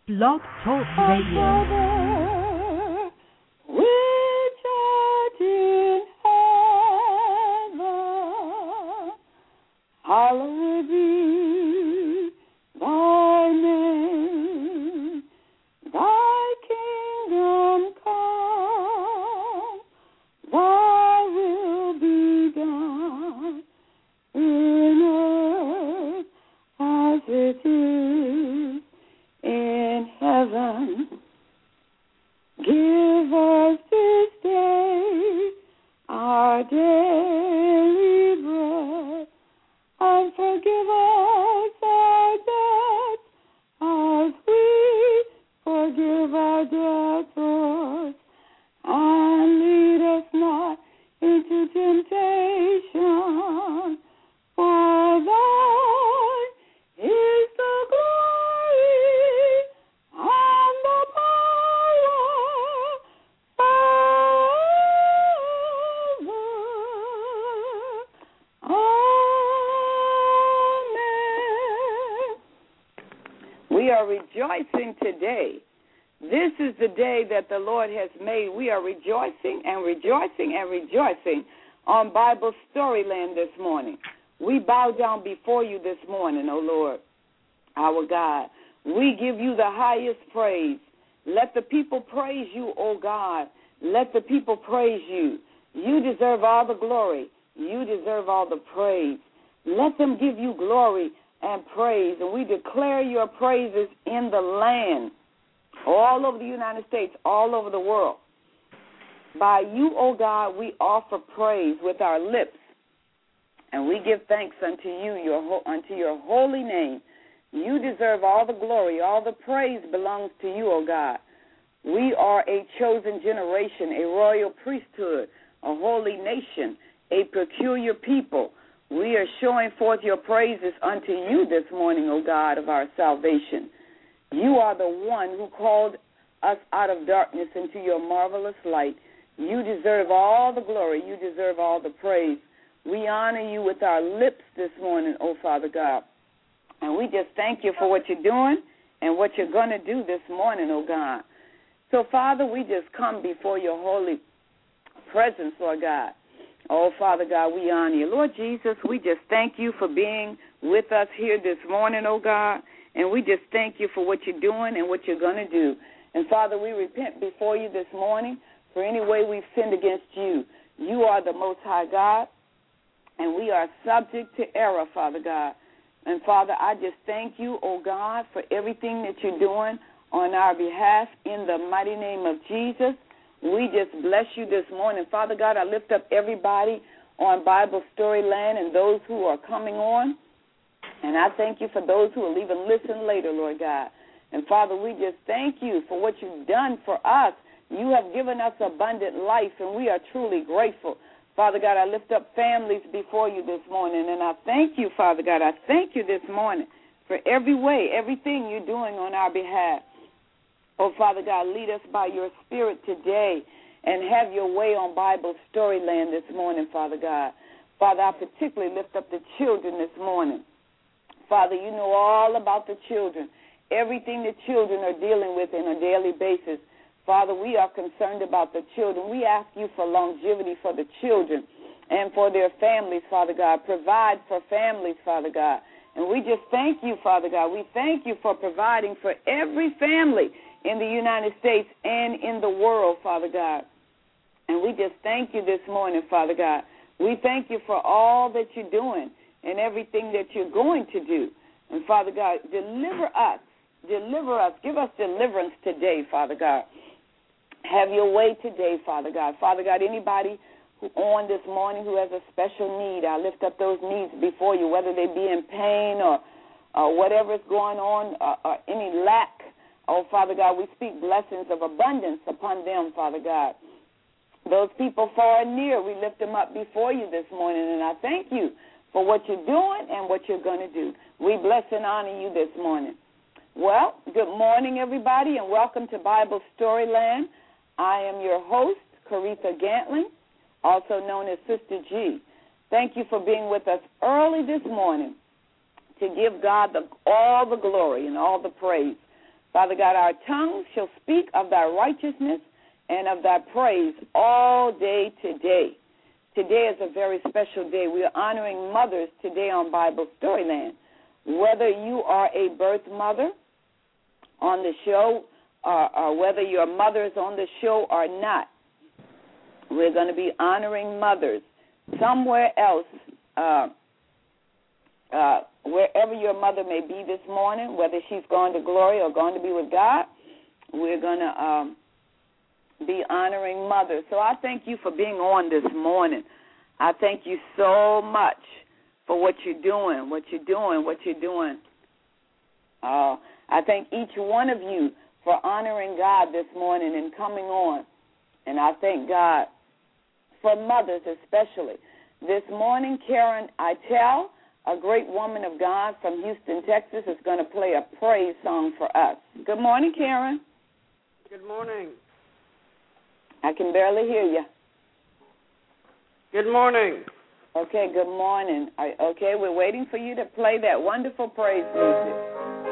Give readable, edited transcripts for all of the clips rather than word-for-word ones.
Blog Talk Radio. Father, which art in heaven, hallowed be thy name. Thy kingdom come, thy will be done in earth as it is in heaven. Give us this day our daily bread, and forgive us our debts as we forgive our debtors. And lead us not into temptation, for thine is the glory and the power forever. Amen. We are rejoicing today. This is the day that the Lord has made. We are rejoicing and rejoicing and rejoicing on Bible Storyland this morning. We bow down before you this morning, O Lord, our God. We give you the highest praise. Let the people praise you, O God. Let the people praise you. You deserve all the glory. You deserve all the praise. Let them give you glory and praise. And we declare your praises in the land, all over the United States, all over the world. By you, O God, we offer praise with our lips, and we give thanks unto you, unto your holy name. You deserve all the glory. All the praise belongs to you, O God. We are a chosen generation, a royal priesthood, a holy nation, a peculiar people. We are showing forth your praises unto you this morning, O God of our salvation. You are the one who called us out of darkness into your marvelous light. You deserve all the glory. You deserve all the praise. We honor you with our lips this morning, oh Father God. And we just thank you for what you're doing and what you're going to do this morning, oh God. So, Father, we just come before your holy presence, Lord God. Oh, Father God, we honor you. Lord Jesus, we just thank you for being with us here this morning, oh God. And we just thank you for what you're doing and what you're going to do. And, Father, we repent before you this morning for any way we've sinned against you. You are the Most High God, and we are subject to error, Father God. And, Father, I just thank you, oh God, for everything that you're doing on our behalf in the mighty name of Jesus. We just bless you this morning. Father God, I lift up everybody on Bible Storyland and those who are coming on. And I thank you for those who will even listen later, Lord God. And, Father, we just thank you for what you've done for us. You have given us abundant life, and we are truly grateful. Father God, I lift up families before you this morning, and I thank you, Father God. I thank you this morning for every way, everything you're doing on our behalf. Oh, Father God, lead us by your Spirit today and have your way on Bible Storyland this morning, Father God. Father, I particularly lift up the children this morning. Father, you know all about the children, everything the children are dealing with on a daily basis. Father, we are concerned about the children. We ask you for longevity for the children and for their families, Father God. Provide for families, Father God. And we just thank you, Father God. We thank you for providing for every family in the United States and in the world, Father God. And we just thank you this morning, Father God. We thank you for all that you're doing and everything that you're going to do. And, Father God, deliver us. Give us deliverance today, Father God. Have your way today, Father God. Father God, anybody who on this morning who has a special need, I lift up those needs before you, whether they be in pain or whatever is going on, or any lack. Oh, Father God, we speak blessings of abundance upon them, Father God. Those people far and near, we lift them up before you this morning, and I thank you for what you're doing and what you're going to do. We bless and honor you this morning. Well, good morning, everybody, and welcome to Bible Storyland. I am your host, Caretha Gantling, also known as Sister G. Thank you for being with us early this morning to give God all the glory and all the praise. Father God, our tongues shall speak of thy righteousness and of thy praise all day today. Today is a very special day. We are honoring mothers today on Bible Storyland. Whether you are a birth mother on the show or whether your mother is on the show or not, we're going to be honoring mothers. Somewhere else, wherever your mother may be this morning, whether she's gone to glory or gone to be with God, we're going to be honoring mothers. So I thank you for being on this morning. I thank you so much for what you're doing. I thank each one of you for honoring God this morning and coming on. And I thank God for mothers especially. This morning, Karen Itel, a great woman of God from Houston, Texas, is going to play a praise song for us. Good morning, Karen. Good morning. I can barely hear you. Good morning. Okay, good morning. Okay, we're waiting for you to play that wonderful praise music.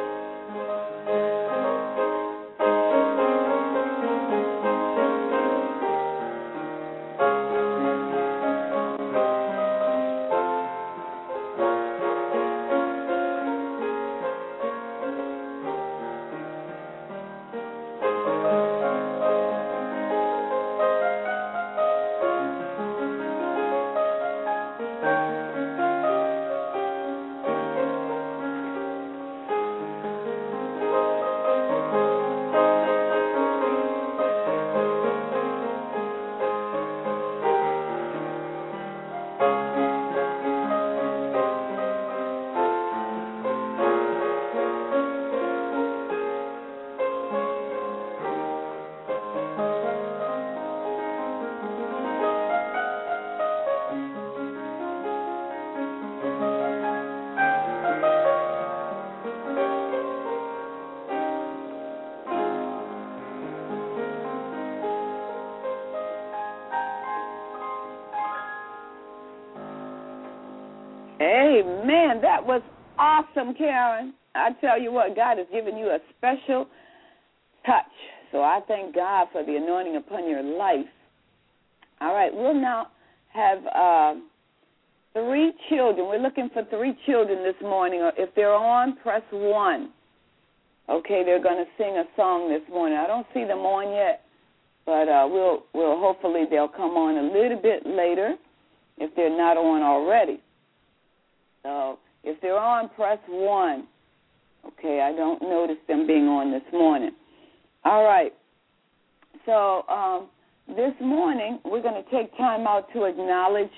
Amen. That was awesome, Karen. I tell you what, God has given you a special touch. So I thank God for the anointing upon your life. All right, we'll now have 3 children. We're looking for 3 children this morning. If they're on, press 1. Okay, they're going to sing a song this morning. I don't see them on yet, but we'll hopefully they'll come on a little bit later if they're not on already. So if they're on, press 1. Okay, I don't notice them being on this morning. All right. So this morning we're going to take time out to acknowledge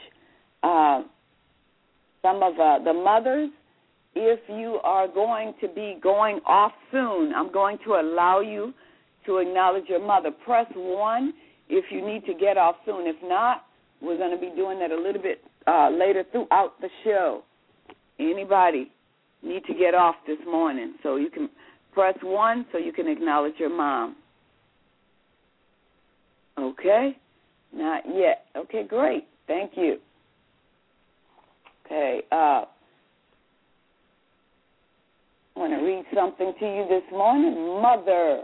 some of the mothers. If you are going to be going off soon, I'm going to allow you to acknowledge your mother. Press 1 if you need to get off soon. If not, we're going to be doing that a little bit later throughout the show. Anybody need to get off this morning? So you can press 1 so you can acknowledge your mom. Okay? Not yet. Okay, great. Thank you. Okay. I want to read something to you this morning. Mother,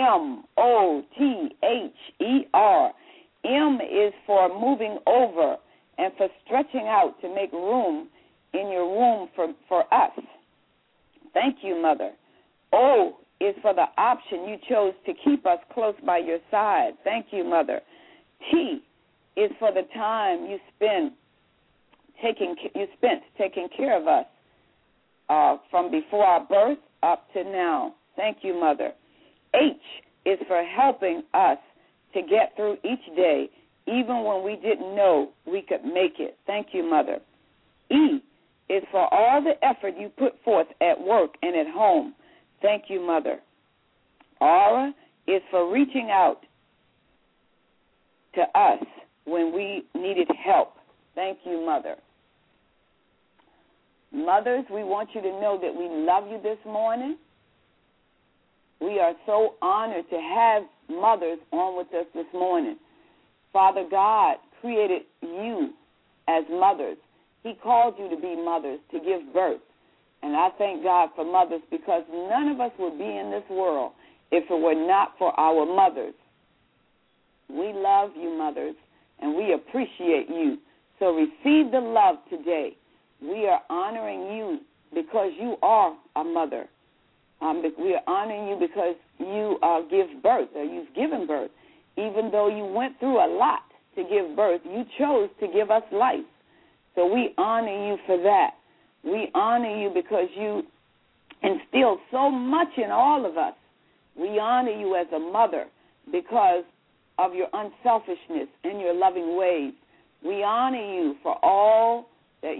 M-O-T-H-E-R. M is for moving over and for stretching out to make room in your womb for us. Thank you, Mother. O is for the option you chose to keep us close by your side. Thank you, Mother. T is for the time you spent taking care of us from before our birth up to now. Thank you, Mother. H is for helping us to get through each day, even when we didn't know we could make it. Thank you, Mother. E is for all the effort you put forth at work and at home. Thank you, Mother. R is for reaching out to us when we needed help. Thank you, Mother. Mothers, we want you to know that we love you this morning. We are so honored to have mothers on with us this morning. Father God created you as mothers. He called you to be mothers, to give birth. And I thank God for mothers because none of us would be in this world if it were not for our mothers. We love you, mothers, and we appreciate you. So receive the love today. We are honoring you because you are a mother. We are honoring you because you give birth, or you've given birth. Even though you went through a lot to give birth, you chose to give us life. So we honor you for that. We honor you because you instilled so much in all of us. We honor you as a mother because of your unselfishness and your loving ways. We honor you for all that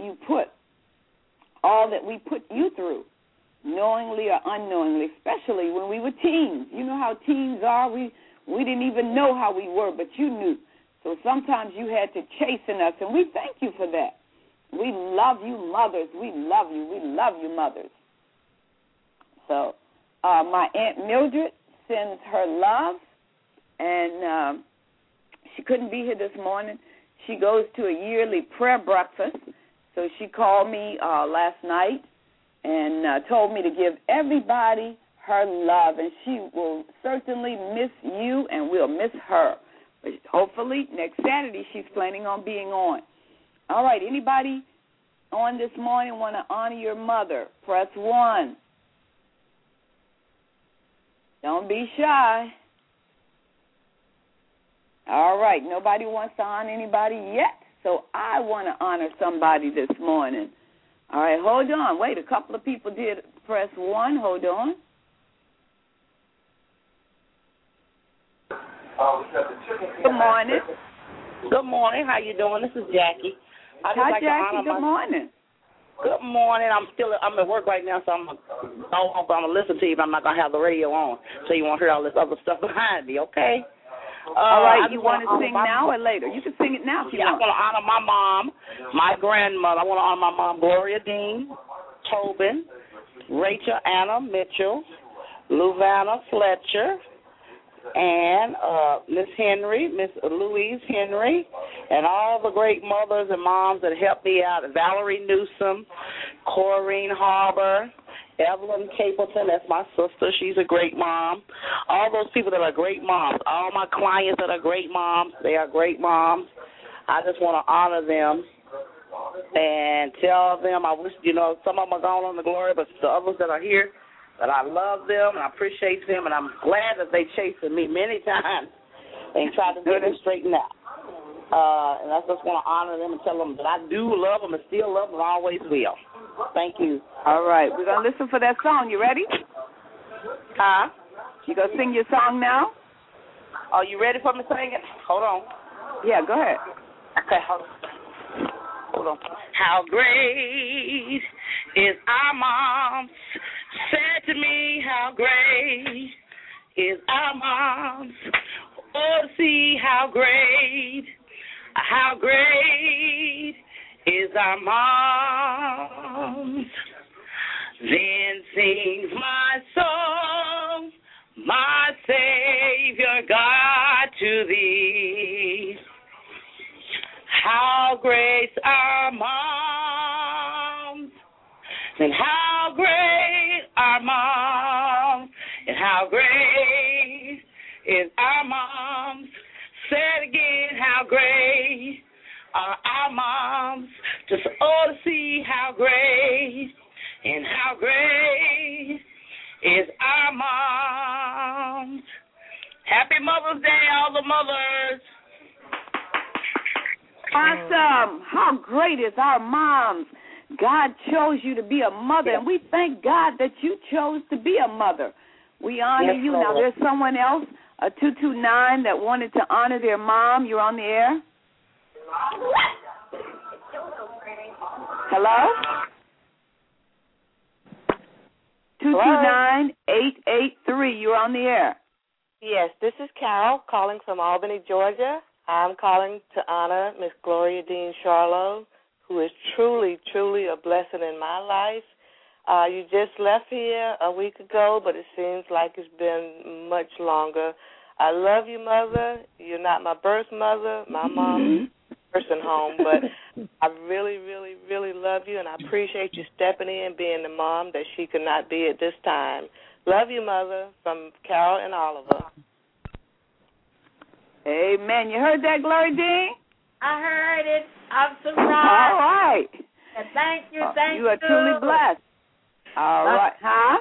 we put you through, knowingly or unknowingly, especially when we were teens. You know how teens are. We didn't even know how we were, but you knew. So sometimes you had to chasten us, and we thank you for that. We love you, mothers. We love you. We love you, mothers. So my Aunt Mildred sends her love, and she couldn't be here this morning. She goes to a yearly prayer breakfast, so she called me last night and told me to give everybody her love, and she will certainly miss you and we'll miss her. But hopefully next Saturday she's planning on being on. All right, anybody on this morning want to honor your mother? Press 1. Don't be shy. All right, nobody wants to honor anybody yet, so I want to honor somebody this morning. All right, hold on. Wait, a couple of people did press 1. Hold on. Good morning. Good morning. How you doing? This is Jackie. Hi, Jackie. Good morning. Good morning. I'm at work right now, so I'm gonna listen to you, but I'm not gonna have the radio on, so you won't hear all this other stuff behind me. Okay. All right. You want to sing now or later? You can sing it now if you want. I want to honor my mom, my grandmother. I want to honor my mom, Gloria Dean Tobin, Rachel Anna Mitchell, Luvana Fletcher, and Miss Louise Henry, and all the great mothers and moms that helped me out. Valerie Newsom, Corrine Harbor, Evelyn Capleton, that's my sister. She's a great mom. All those people that are great moms. All my clients that are great moms, they are great moms. I just want to honor them and tell them I wish, some of them are gone on the glory, but the others that are here, that I love them and I appreciate them, and I'm glad that they chased me many times and tried to get them straightened out. And I just want to honor them and tell them that I do love them and still love them and always will. Thank you. All right. We're going to listen for that song. You ready? Huh? You going to sing your song now? Are you ready for me to sing it? Hold on. Yeah, go ahead. Okay, hold on. How great is our mom, said to me, how great is our mom. Oh, see how great is our mom. Then sings my soul, my Savior God to thee. How great our moms, and how great our moms, and how great is our moms. Say it again, how great are our moms. Just to see how great and how great is our moms. Happy Mother's Day, all the mothers. Awesome. How great is our moms. God chose you to be a mother, and we thank God that you chose to be a mother. We honor you. Now, there's someone else, a 229, that wanted to honor their mom. You're on the air. Hello? 229-883. You're on the air. Yes, this is Carol calling from Albany, Georgia. I'm calling to honor Miss Gloria Dean Charlo, who is truly, truly a blessing in my life. You just left here a week ago, but it seems like it's been much longer. I love you, Mother. You're not my birth mother. My mom's nursing home, but I really, really, really love you, and I appreciate you stepping in, being the mom that she could not be at this time. Love you, Mother, from Carol and Oliver. Amen. You heard that, Glory Dean? I heard it. I'm surprised. All right. And thank you. You are truly blessed. All right. Huh?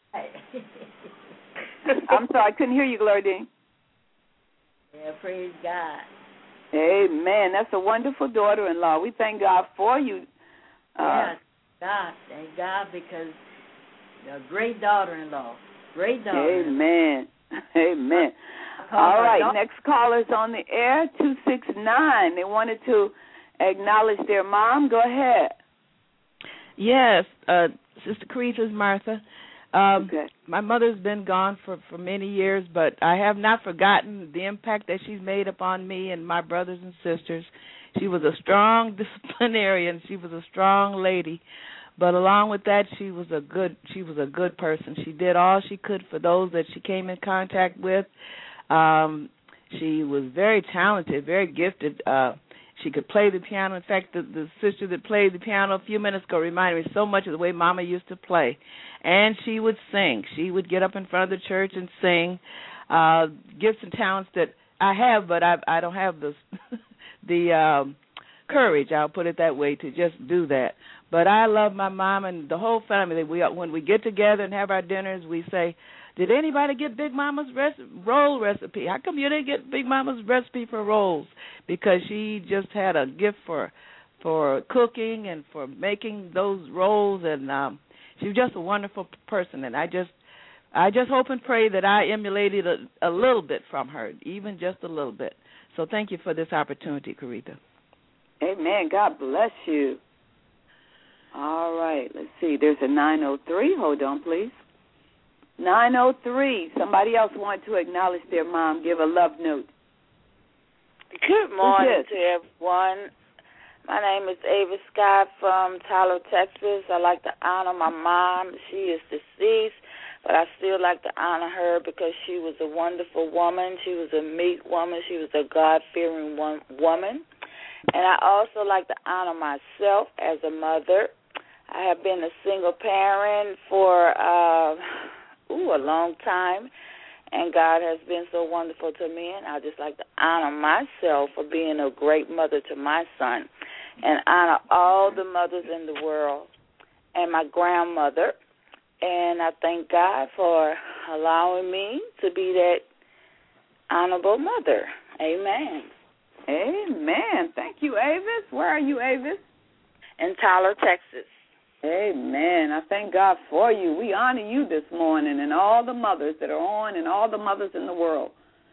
I'm sorry, I couldn't hear you, Glory Dean. Yeah, praise God. Amen. That's a wonderful daughter-in-law. We thank God for you. Yes, God. Thank God, because you're a great daughter-in-law. Great daughter-in-law. Amen. Amen. All right, next caller's on the air, 269. They wanted to acknowledge their mom. Go ahead. Yes, Sister Caritha's Martha. Okay. My mother's been gone for many years, but I have not forgotten the impact that she's made upon me and my brothers and sisters. She was a strong disciplinarian. She was a strong lady, but along with that, she was a good person. She did all she could for those that she came in contact with. She was very talented, very gifted. She could play the piano. In fact, the sister that played the piano a few minutes ago reminded me so much of the way Mama used to play. And she would sing. She would get up in front of the church and sing. Gifts and talents that I have, but I don't have the courage, I'll put it that way, to just do that. But I love my mom and the whole family. When we get together and have our dinners, we say, did anybody get Big Mama's roll recipe? How come you didn't get Big Mama's recipe for rolls? Because she just had a gift for cooking and for making those rolls, and she was just a wonderful person. And I just hope and pray that I emulated a little bit from her, even just a little bit. So thank you for this opportunity, Caritha. Amen. God bless you. All right. Let's see. There's a 903. Hold on, please. 903. Somebody else wanted to acknowledge their mom. Give a love note. Good morning to everyone. My name is Ava Scott from Tyler, Texas. I like to honor my mom. She is deceased, but I still like to honor her because she was a wonderful woman. She was a meek woman. She was a God-fearing woman. And I also like to honor myself as a mother. I have been a single parent for a long time, and God has been so wonderful to me, and I just like to honor myself for being a great mother to my son and honor all the mothers in the world and my grandmother. And I thank God for allowing me to be that honorable mother. Amen. Amen. Thank you, Avis. Where are you, Avis? In Tyler, Texas. Amen. I thank God for you. We honor you this morning and all the mothers that are on and all the mothers in the world.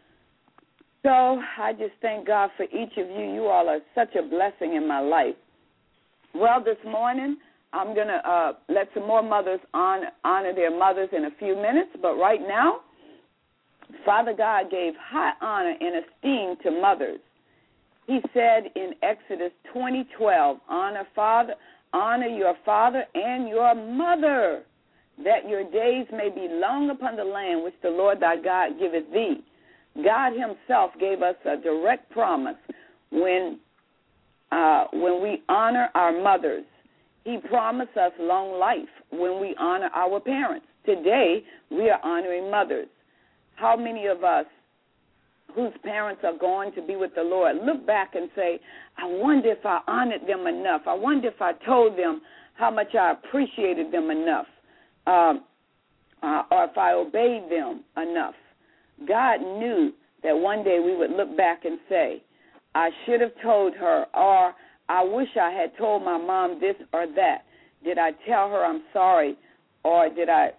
So I just thank God for each of you. You all are such a blessing in my life. Well, this morning I'm going to let some more mothers honor their mothers in a few minutes. But right now, Father God gave high honor and esteem to mothers. He said in Exodus 20:12, honor your father and your mother, that your days may be long upon the land which the Lord thy God giveth thee. God himself gave us a direct promise when we honor our mothers. He promised us long life when we honor our parents. Today, we are honoring mothers. How many of us whose parents are going to be with the Lord look back and say, I wonder if I honored them enough. I wonder if I told them how much I appreciated them enough, or if I obeyed them enough. God knew that one day we would look back and say, I should have told her, or I wish I had told my mom this or that. Did I tell her I'm sorry, or did I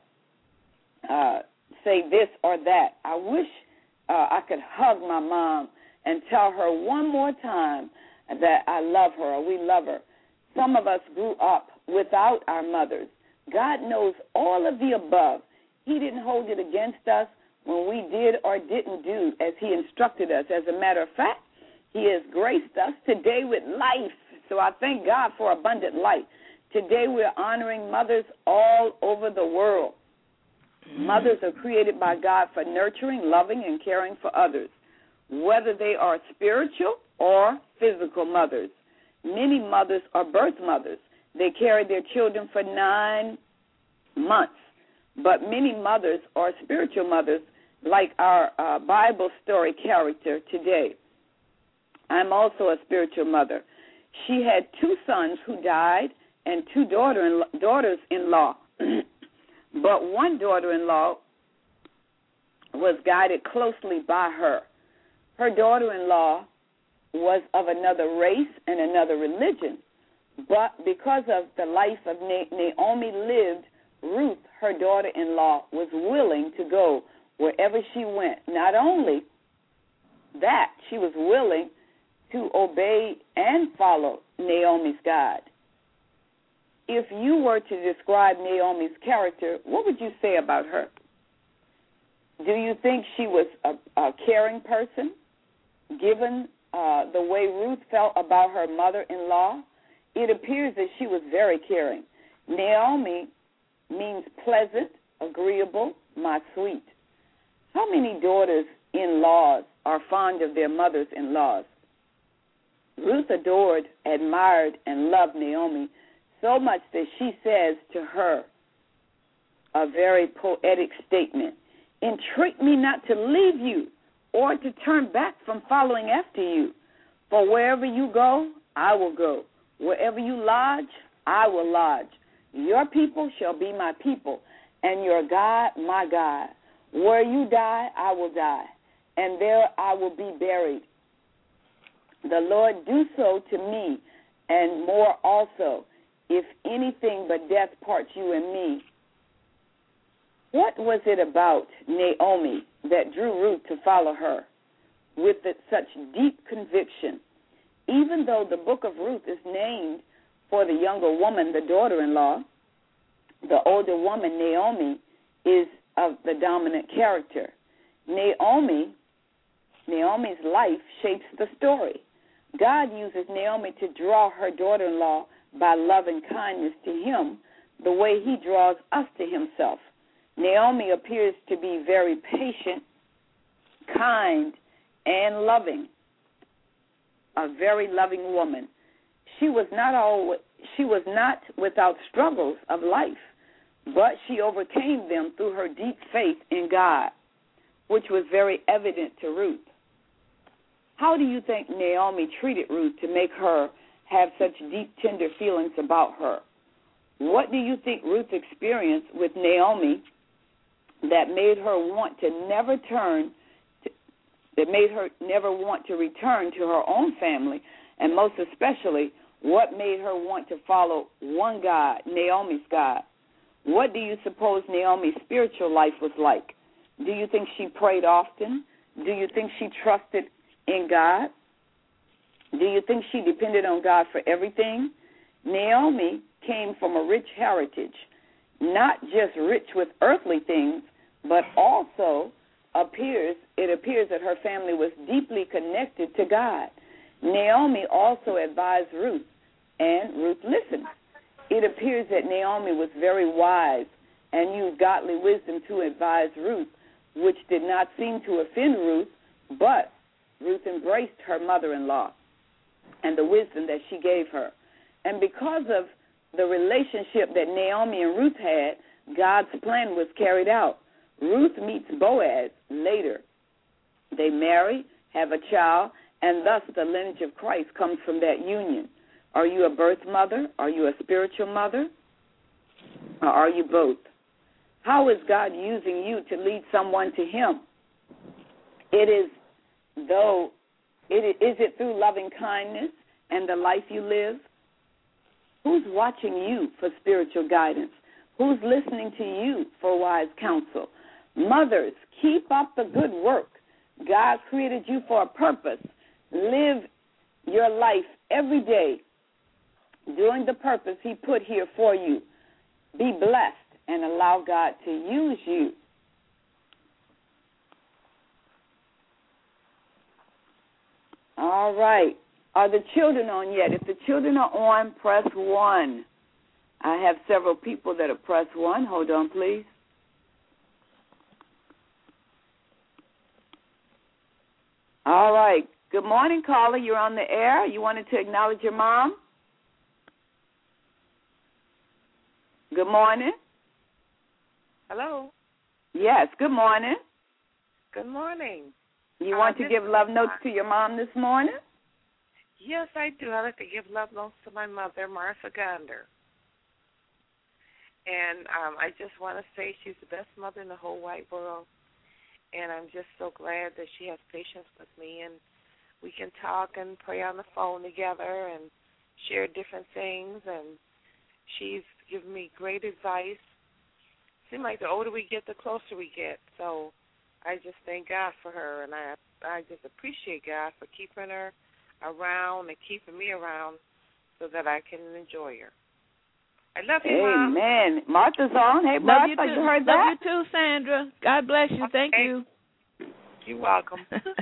say this or that? I wish I could hug my mom and tell her one more time that I love her or we love her. Some of us grew up without our mothers. God knows all of the above. He didn't hold it against us when we did or didn't do as he instructed us. As a matter of fact, he has graced us today with life. So I thank God for abundant life. Today we're honoring mothers all over the world. Mothers are created by God for nurturing, loving, and caring for others, whether they are spiritual or physical mothers. Many mothers are birth mothers. They carry their children for 9 months. but many mothers are spiritual mothers, like our Bible story character today. I'm also a spiritual mother. She had 2 sons who died and 2 daughters-in-law. But one daughter-in-law was guided closely by her. Her daughter-in-law was of another race and another religion. But because of the life of Naomi lived, Ruth, her daughter-in-law, was willing to go wherever she went. Not only that, she was willing to obey and follow Naomi's God. If you were to describe Naomi's character, what would you say about her? Do you think she was a caring person, given the way Ruth felt about her mother-in-law? It appears that she was very caring. Naomi means pleasant, agreeable, my sweet. How many daughters-in-laws are fond of their mothers-in-laws? Ruth adored, admired, and loved Naomi so much that she says to her a very poetic statement, "Entreat me not to leave you or to turn back from following after you. For wherever you go, I will go. Wherever you lodge, I will lodge. Your people shall be my people, and your God my God. Where you die, I will die, and there I will be buried. The Lord do so to me, and more also, if anything but death parts you and me." What was it about Naomi that drew Ruth to follow her with such deep conviction? Even though the book of Ruth is named for the younger woman, the daughter-in-law, the older woman, Naomi, is of the dominant character. Naomi's life shapes the story. God uses Naomi to draw her daughter-in-law by love and kindness to him the way he draws us to himself. Naomi appears to be very patient, kind, and loving, a very loving woman. She was not without struggles of life, but she overcame them through her deep faith in God, which was very evident to Ruth. How do you think Naomi treated Ruth to make her have such deep, tender feelings about her? What do you think Ruth experienced with Naomi that made her want to never want to return to her own family, and most especially, what made her want to follow one God, Naomi's God? What do you suppose Naomi's spiritual life was like? Do you think she prayed often? Do you think she trusted in God? Do you think she depended on God for everything? Naomi came from a rich heritage, not just rich with earthly things, but also it appears that her family was deeply connected to God. Naomi also advised Ruth, and Ruth listened. It appears that Naomi was very wise and used godly wisdom to advise Ruth, which did not seem to offend Ruth, but Ruth embraced her mother-in-law and the wisdom that she gave her. And because of the relationship that Naomi and Ruth had, God's plan was carried out. Ruth meets Boaz later. They marry, have a child, and thus the lineage of Christ comes from that union. Are you a birth mother? Are you a spiritual mother? Or are you both? How is God using you to lead someone to him? Is it through loving kindness and the life you live? Who's watching you for spiritual guidance? Who's listening to you for wise counsel? Mothers, keep up the good work. God created you for a purpose. Live your life every day doing the purpose he put here for you. Be blessed and allow God to use you. All right. Are the children on yet? If the children are on, press 1. I have several people that have pressed 1. Hold on, please. All right. Good morning, caller. You're on the air. You wanted to acknowledge your mom? Good morning. Hello? Yes, good morning. Good morning. You want to give love notes to your mom this morning? Yes, I do. I like to give love notes to my mother, Martha Gonder. And I just want to say she's the best mother in the whole wide world. And I'm just so glad that she has patience with me. And we can talk and pray on the phone together and share different things. And she's given me great advice. It seems like the older we get, the closer we get. So I just thank God for her. And I just appreciate God for keeping her around and keeping me around so that I can enjoy her. I love you, Mom. Amen. Martha's on. Hey, Martha, you heard that? Love you too, Sandra. God bless you. Thank you. You're welcome.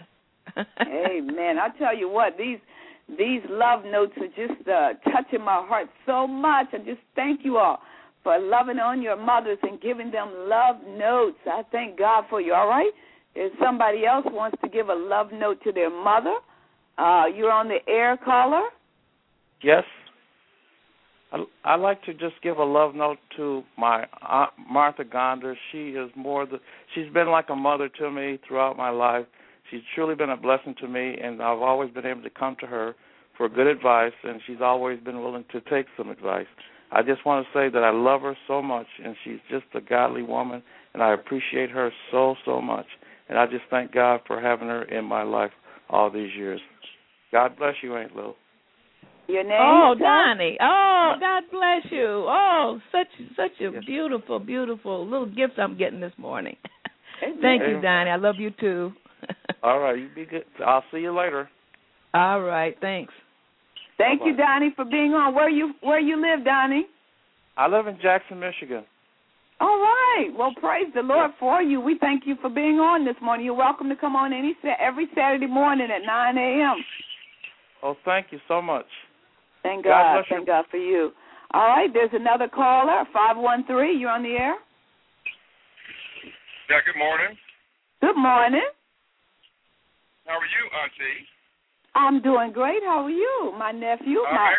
Amen. I tell you what, these love notes are just touching my heart so much. I just thank you all for loving on your mothers and giving them love notes. I thank God for you, all right? If somebody else wants to give a love note to their mother, you're on the air, caller. Yes. I'd like to just give a love note to my Aunt Martha Gonder. She's been like a mother to me throughout my life. She's truly been a blessing to me, and I've always been able to come to her for good advice, and she's always been willing to take some advice. I just want to say that I love her so much, and she's just a godly woman, and I appreciate her so, so much. And I just thank God for having her in my life all these years. God bless you, Aunt Lou. Your name? Oh, Donnie. Oh, God bless you. Oh, such a beautiful, beautiful little gift I'm getting this morning. Thank you, Donnie. I love you too. All right, you be good. I'll see you later. All right, thanks. Thank you, Donnie, for being on. Where you live, Donnie? I live in Jackson, Michigan. All right. Well, praise the Lord for you. We thank you for being on this morning. You're welcome to come on every Saturday morning at 9 a.m. Oh, thank you so much. Thank God. Thank God for you. All right, there's another caller, 513. You're on the air. Yeah, good morning. Good morning. How are you, Auntie? I'm doing great. How are you, my nephew? Huh?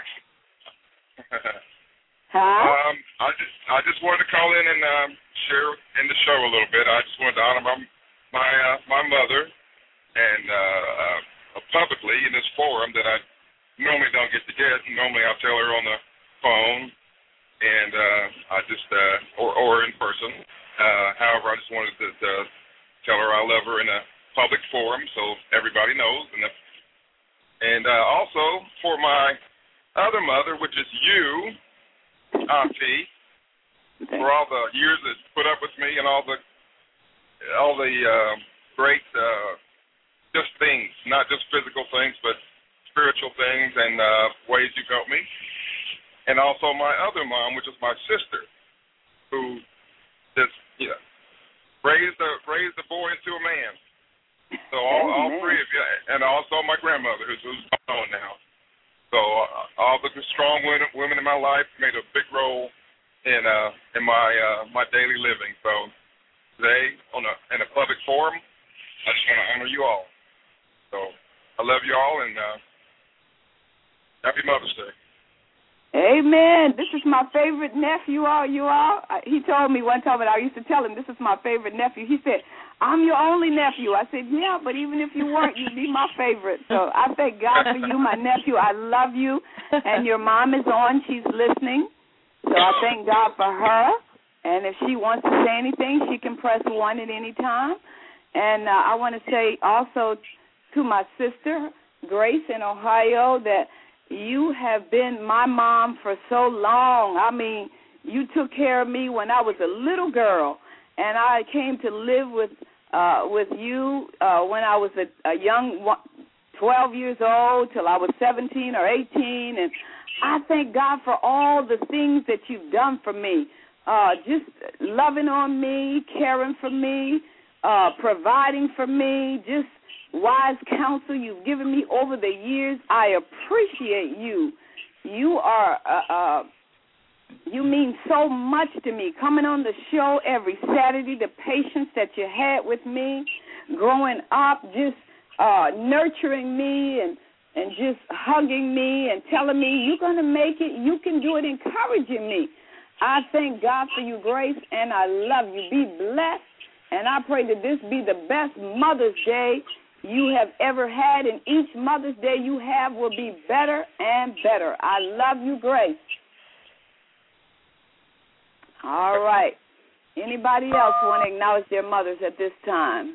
I just wanted to call in and share in the show a little bit. I just wanted to honor my mother and publicly in this forum that I normally don't get to get. Normally I'll tell her on the phone and I just or in person. However, I just wanted to tell her I love her in a public forum so everybody knows. And also for my other mother, which is you, Auntie, for all the years that put up with me and all the great just things, not just physical things, but spiritual things and ways you've helped me. And also my other mom, which is my sister, who just raised the boy into a man. So all three of you, and also my grandmother, who's gone now. So all the strong women in my life made a big role in my daily living. So today, in a public forum, I just want to honor you all. So I love you all, and happy Mother's Day. Amen. This is my favorite nephew. You all. He told me one time, and I used to tell him, this is my favorite nephew. He said, I'm your only nephew. I said, yeah, but even if you weren't, you'd be my favorite. So I thank God for you, my nephew. I love you. And your mom is on. She's listening. So I thank God for her. And if she wants to say anything, she can press 1 at any time. And I want to say also to my sister, Grace in Ohio, that you have been my mom for so long. I mean, you took care of me when I was a little girl, and I came to live with you when I was a young 12 years old till I was 17 or 18, and I thank God for all the things that you've done for me, just loving on me, caring for me, providing for me, just wise counsel you've given me over the years. I appreciate you. You are, you mean so much to me. Coming on the show every Saturday, the patience that you had with me, growing up, just nurturing me and just hugging me and telling me, you're going to make it, you can do it, encouraging me. I thank God for you, Grace, and I love you. Be blessed, and I pray that this be the best Mother's Day you have ever had, and each Mother's Day you have will be better and better. I love you, Grace. All right. Anybody else want to acknowledge their mothers at this time?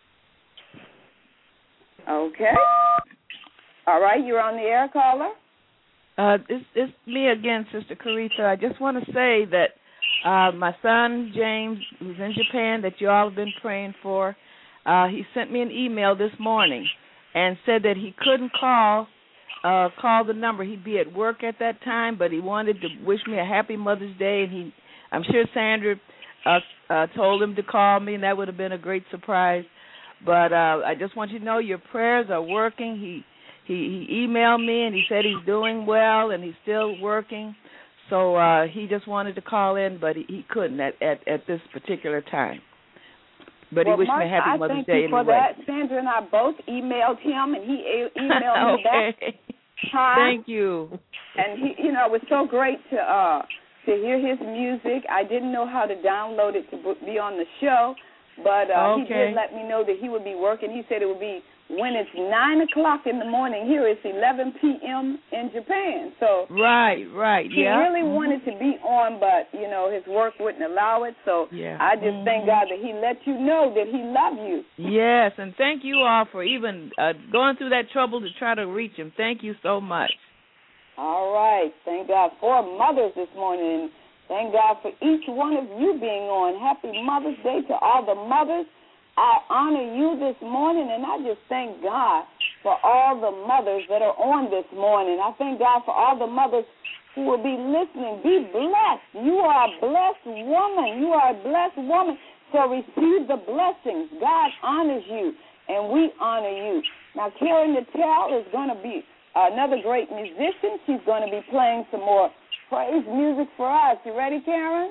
Okay. All right, you're on the air, caller. It's me again, Sister Caritha. I just want to say that my son, James, who's in Japan, that you all have been praying for, he sent me an email this morning and said that he couldn't call the number. He'd be at work at that time, but he wanted to wish me a happy Mother's Day, and I'm sure Sandra told him to call me, and that would have been a great surprise. But I just want you to know your prayers are working. He emailed me, and he said he's doing well, and he's still working. So he just wanted to call in, but he couldn't at this particular time. But he wished me a happy Mother's Day anyway. Well, Mark, I thank you for that. Sandra and I both emailed him, and he emailed me back. Thank you. And he, it was so great to hear his music. I didn't know how to download it to be on the show, but he did let me know that he would be working. He said it would be when it's 9 o'clock in the morning. Here it's 11 p.m. in Japan. So right, he really wanted to be on, but his work wouldn't allow it. So I just thank God that he let you know that he loved you. Yes, and thank you all for even going through that trouble to try to reach him. Thank you so much. All right. Thank God for mothers this morning. Thank God for each one of you being on. Happy Mother's Day to all the mothers. I honor you this morning, and I just thank God for all the mothers that are on this morning. I thank God for all the mothers who will be listening. Be blessed. You are a blessed woman. You are a blessed woman. So receive the blessings. God honors you, and we honor you. Now, Karen Nattell is going to be another great musician. She's going to be playing some more praise music for us. You ready, Karen?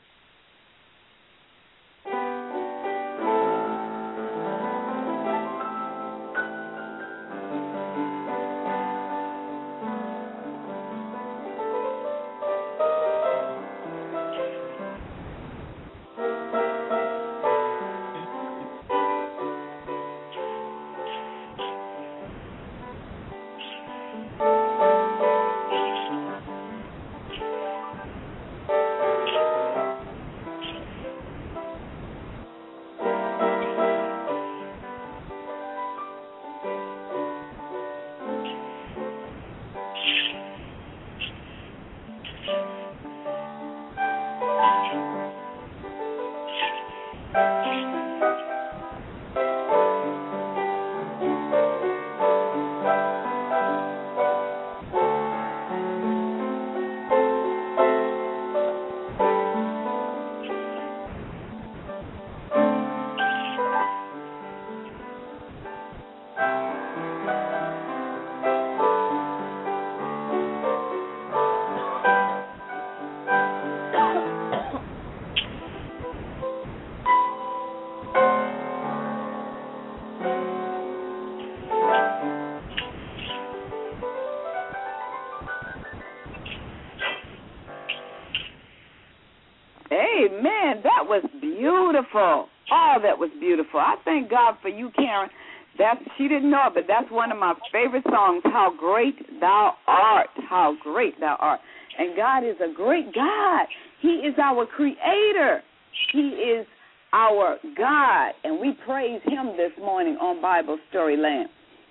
Amen. That was beautiful. Oh, that was beautiful. I thank God for you, Karen. She didn't know it, but that's one of my favorite songs, How Great Thou Art. How great thou art. And God is a great God. He is our creator. He is our God, and we praise him this morning on Bible Storyland.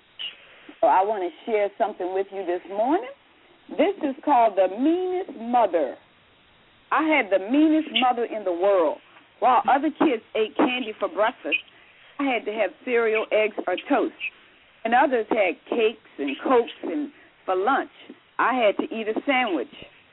So I want to share something with you this morning. This is called The Meanest Mother. I had the meanest mother in the world. While other kids ate candy for breakfast, I had to have cereal, eggs, or toast. And others had cakes and Cokes, and for lunch, I had to eat a sandwich.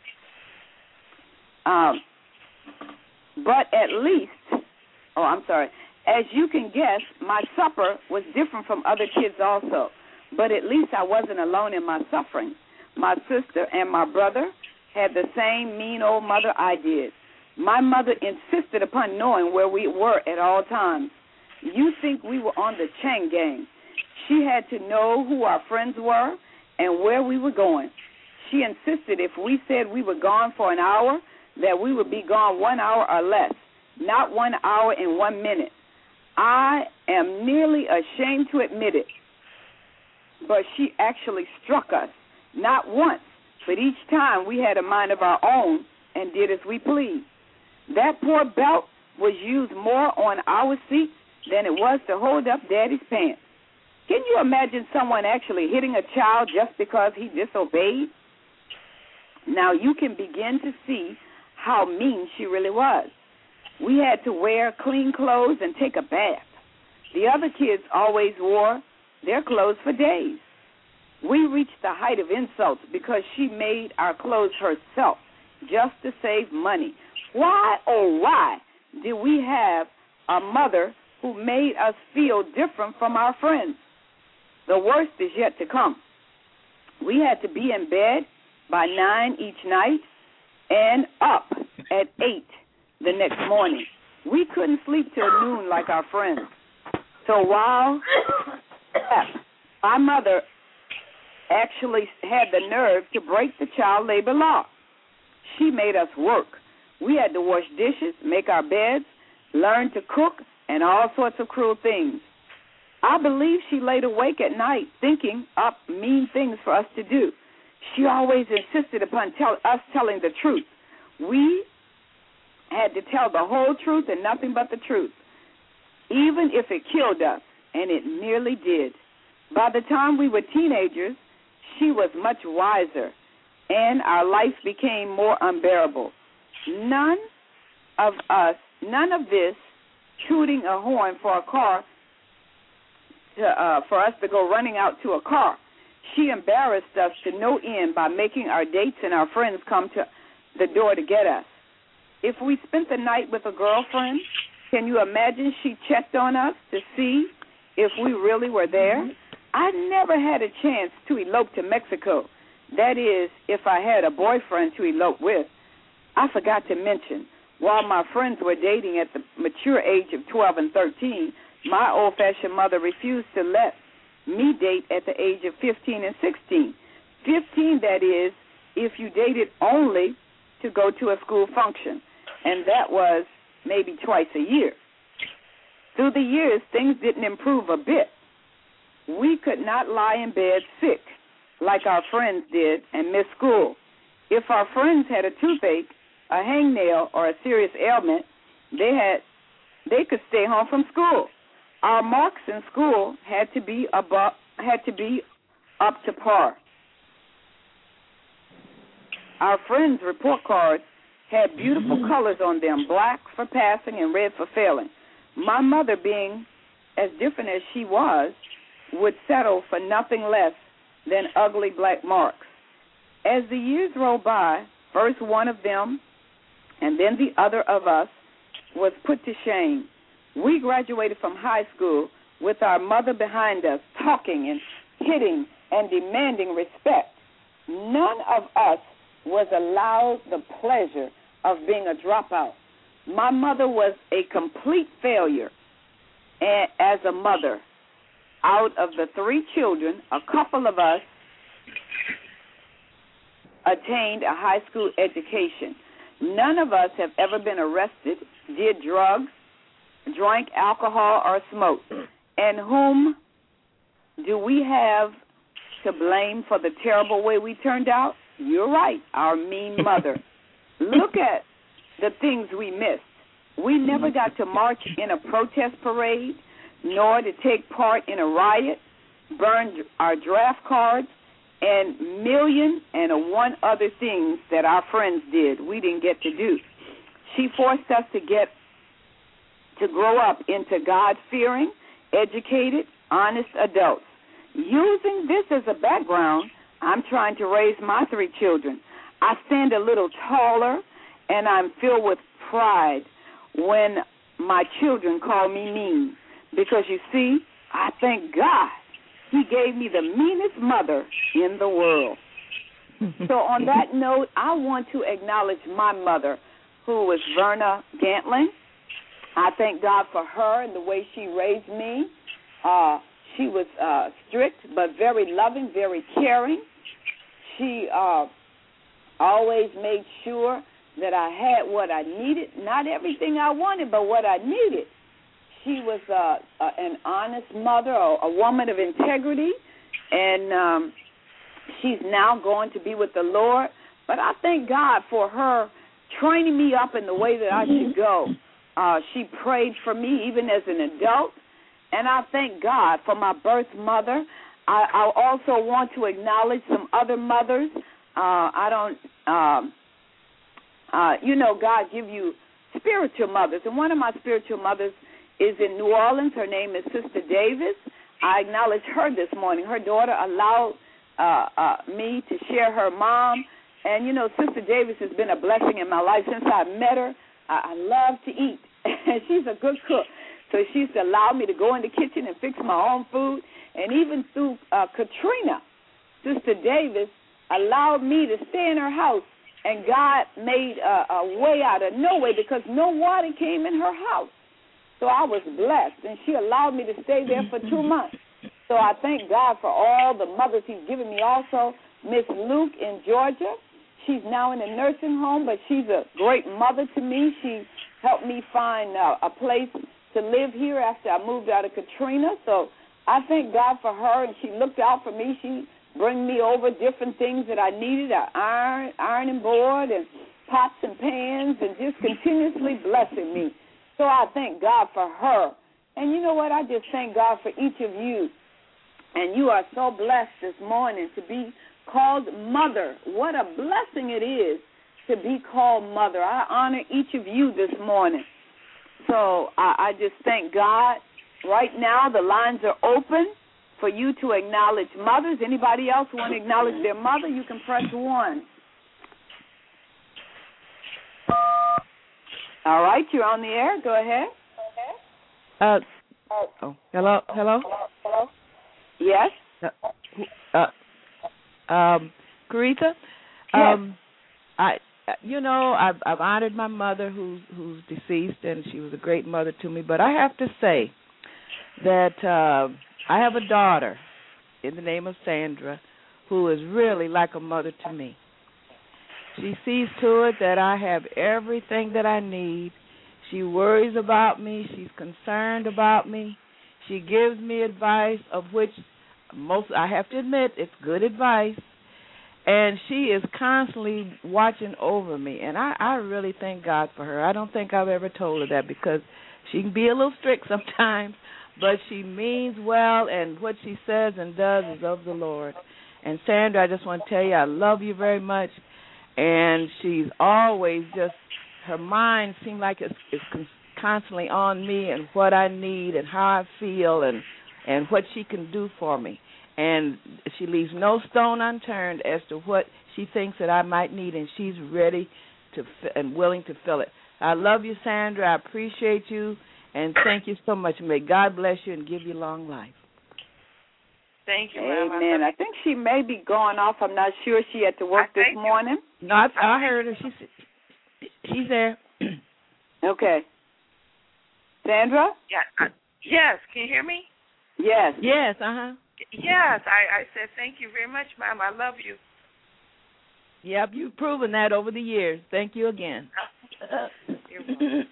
But at least, as you can guess, my supper was different from other kids also. But at least I wasn't alone in my suffering. My sister and my brother had the same mean old mother I did. My mother insisted upon knowing where we were at all times. You think we were on the chain gang. She had to know who our friends were and where we were going. She insisted if we said we were gone for an hour, that we would be gone 1 hour or less, not 1 hour and 1 minute. I am nearly ashamed to admit it, but she actually struck us, not once, but each time we had a mind of our own and did as we pleased. That poor belt was used more on our seats than it was to hold up Daddy's pants. Can you imagine someone actually hitting a child just because he disobeyed? Now you can begin to see how mean she really was. We had to wear clean clothes and take a bath. The other kids always wore their clothes for days. We reached the height of insults because she made our clothes herself just to save money. Why, oh why, did we have a mother who made us feel different from our friends? The worst is yet to come. We had to be in bed by 9 each night and up at 8 the next morning. We couldn't sleep till noon like our friends. So while my mother actually had the nerve to break the child labor law, she made us work. We had to wash dishes, make our beds, learn to cook, and all sorts of cruel things. I believe she laid awake at night thinking up mean things for us to do. She always insisted upon us telling the truth. We had to tell the whole truth and nothing but the truth, even if it killed us, and it nearly did. By the time we were teenagers, she was much wiser, and our life became more unbearable. None of this tooting a horn for a car, for us to go running out to a car. She embarrassed us to no end by making our dates and our friends come to the door to get us. If we spent the night with a girlfriend, can you imagine she checked on us to see if we really were there? I never had a chance to elope to Mexico. That is, if I had a boyfriend to elope with. I forgot to mention, while my friends were dating at the mature age of 12 and 13, my old-fashioned mother refused to let me date at the age of 15 and 16. 15, that is, if you dated only to go to a school function, and that was maybe twice a year. Through the years, things didn't improve a bit. We could not lie in bed sick like our friends did and miss school. If our friends had a toothache, a hangnail, or a serious ailment, they could stay home from school. Our marks in school had to be up to par. Our friends' report cards had beautiful colors on them, black for passing and red for failing. My mother, being as different as she was, would settle for nothing less than ugly black marks. As the years rolled by, first one of them and then the other of us was put to shame. We graduated from high school with our mother behind us, talking and hitting and demanding respect. None of us was allowed the pleasure of being a dropout. My mother was a complete failure as a mother. Out of the 3 children, a couple of us attained a high school education. None of us have ever been arrested, did drugs, drank alcohol, or smoked. And whom do we have to blame for the terrible way we turned out? You're right, our mean mother. Look at the things we missed. We never got to march in a protest parade, nor to take part in a riot, burn our draft cards, and one other things that our friends did we didn't get to do. She forced us to grow up into God-fearing, educated, honest adults. Using this as a background, I'm trying to raise my 3 children. I stand a little taller, and I'm filled with pride when my children call me mean. Because, you see, I thank God He gave me the meanest mother in the world. So on that note, I want to acknowledge my mother, who was Verna Gantling. I thank God for her and the way she raised me. She was strict but very loving, very caring. She always made sure that I had what I needed, not everything I wanted, but what I needed. She was an honest mother, a woman of integrity, and she's now going to be with the Lord. But I thank God for her training me up in the way that I should go. She prayed for me even as an adult, and I thank God for my birth mother. I also want to acknowledge some other mothers. God give you spiritual mothers, and one of my spiritual mothers is in New Orleans. Her name is Sister Davis. I acknowledge her this morning. Her daughter allowed me to share her mom, and, Sister Davis has been a blessing in my life since I met her. I love to eat, and she's a good cook. So she used to allow me to go in the kitchen and fix my own food, and even through Katrina, Sister Davis allowed me to stay in her house, and God made a way out of no way because no water came in her house. So I was blessed, and she allowed me to stay there for 2 months. So I thank God for all the mothers he's given me. Also, Miss Luke in Georgia, she's now in a nursing home, but she's a great mother to me. She helped me find a place to live here after I moved out of Katrina. So I thank God for her, and she looked out for me. She bring me over different things that I needed, ironing board and pots and pans, and just continuously blessing me. So I thank God for her. And you know what? I just thank God for each of you. And you are so blessed this morning to be called mother. What a blessing it is to be called mother. I honor each of you this morning. So I just thank God. Right now, the lines are open for you to acknowledge mothers. Anybody else want to acknowledge their mother, you can press 1. All right, you're on the air. Go ahead. Hello? Yes? Caritha? Yes. I've honored my mother who's deceased, and she was a great mother to me, but I have to say that I have a daughter in the name of Sandra who is really like a mother to me. She sees to it that I have everything that I need. She worries about me. She's concerned about me. She gives me advice, of which I have to admit, it's good advice. And she is constantly watching over me. And I really thank God for her. I don't think I've ever told her that because she can be a little strict sometimes, but she means well, and what she says and does is of the Lord. And Sandra, I just want to tell you I love you very much. And she's always just, her mind seems like it's constantly on me and what I need and how I feel and what she can do for me. And she leaves no stone unturned as to what she thinks that I might need, and she's ready to and willing to fill it. I love you, Sandra. I appreciate you, and thank you so much. May God bless you and give you long life. Thank you, Amen. Ma'am. I think she may be going off. I'm not sure. She had to work this morning. No, I heard her. She's there. Okay. Sandra? Yeah. Yes. Can you hear me? Yes. Yes. Uh-huh. Yes. I said thank you very much, ma'am. I love you. Yep, you've proven that over the years. Thank you again. You're welcome.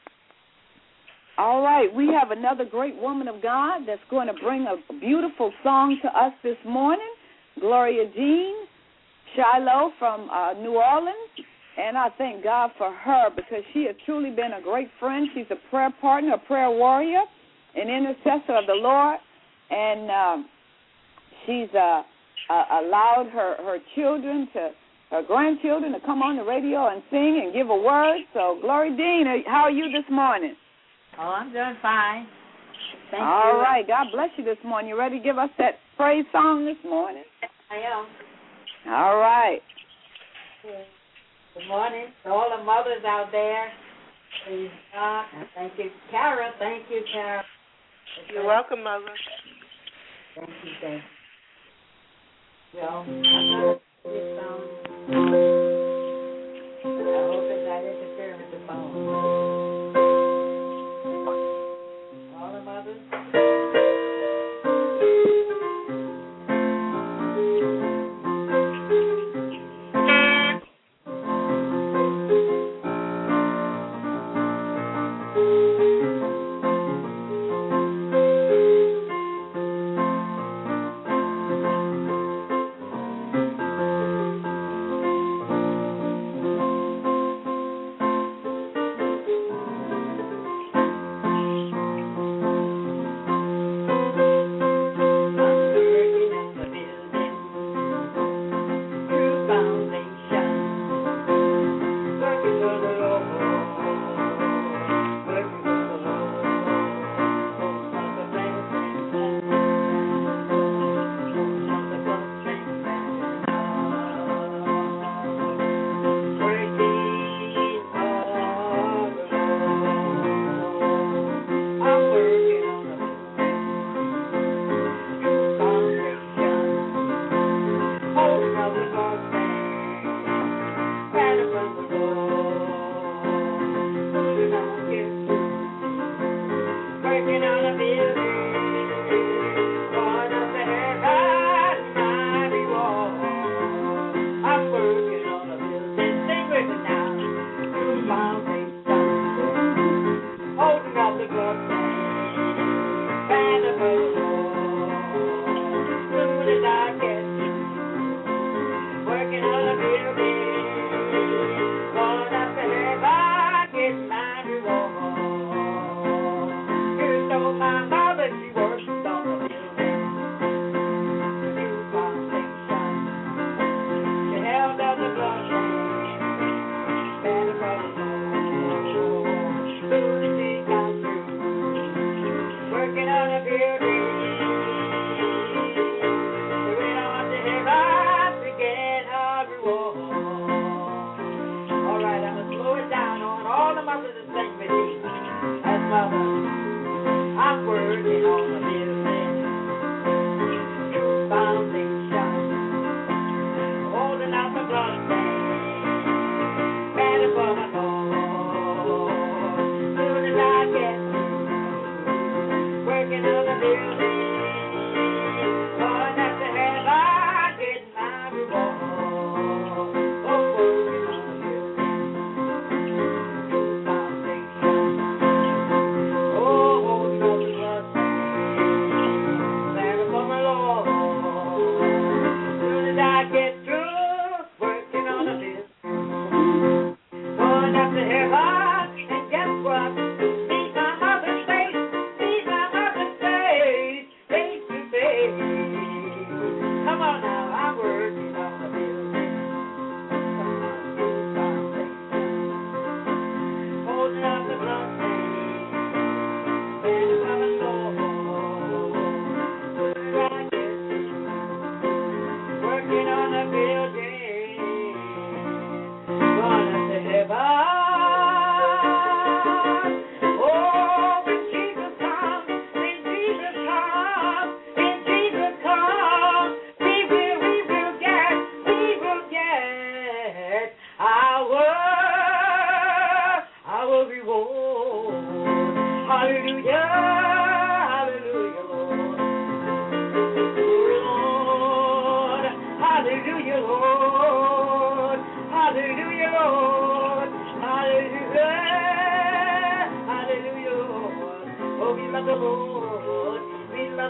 All right, we have another great woman of God that's going to bring a beautiful song to us this morning, Gloria Dean Shiloh from New Orleans, and I thank God for her because she has truly been a great friend. She's a prayer partner, a prayer warrior, an intercessor of the Lord, and she's allowed her children her grandchildren to come on the radio and sing and give a word. So, Gloria Dean, how are you this morning? Oh, I'm doing fine. Thank you. All right. God bless you this morning. You ready to give us that praise song this morning? I am. All right. Good morning to all the mothers out there. Praise God. And thank you, Kara. Thank you, Kara. You're welcome, Mother. Thank you. Well, I'm going to do this song. I hope it's not interfering with the phone. All the mothers.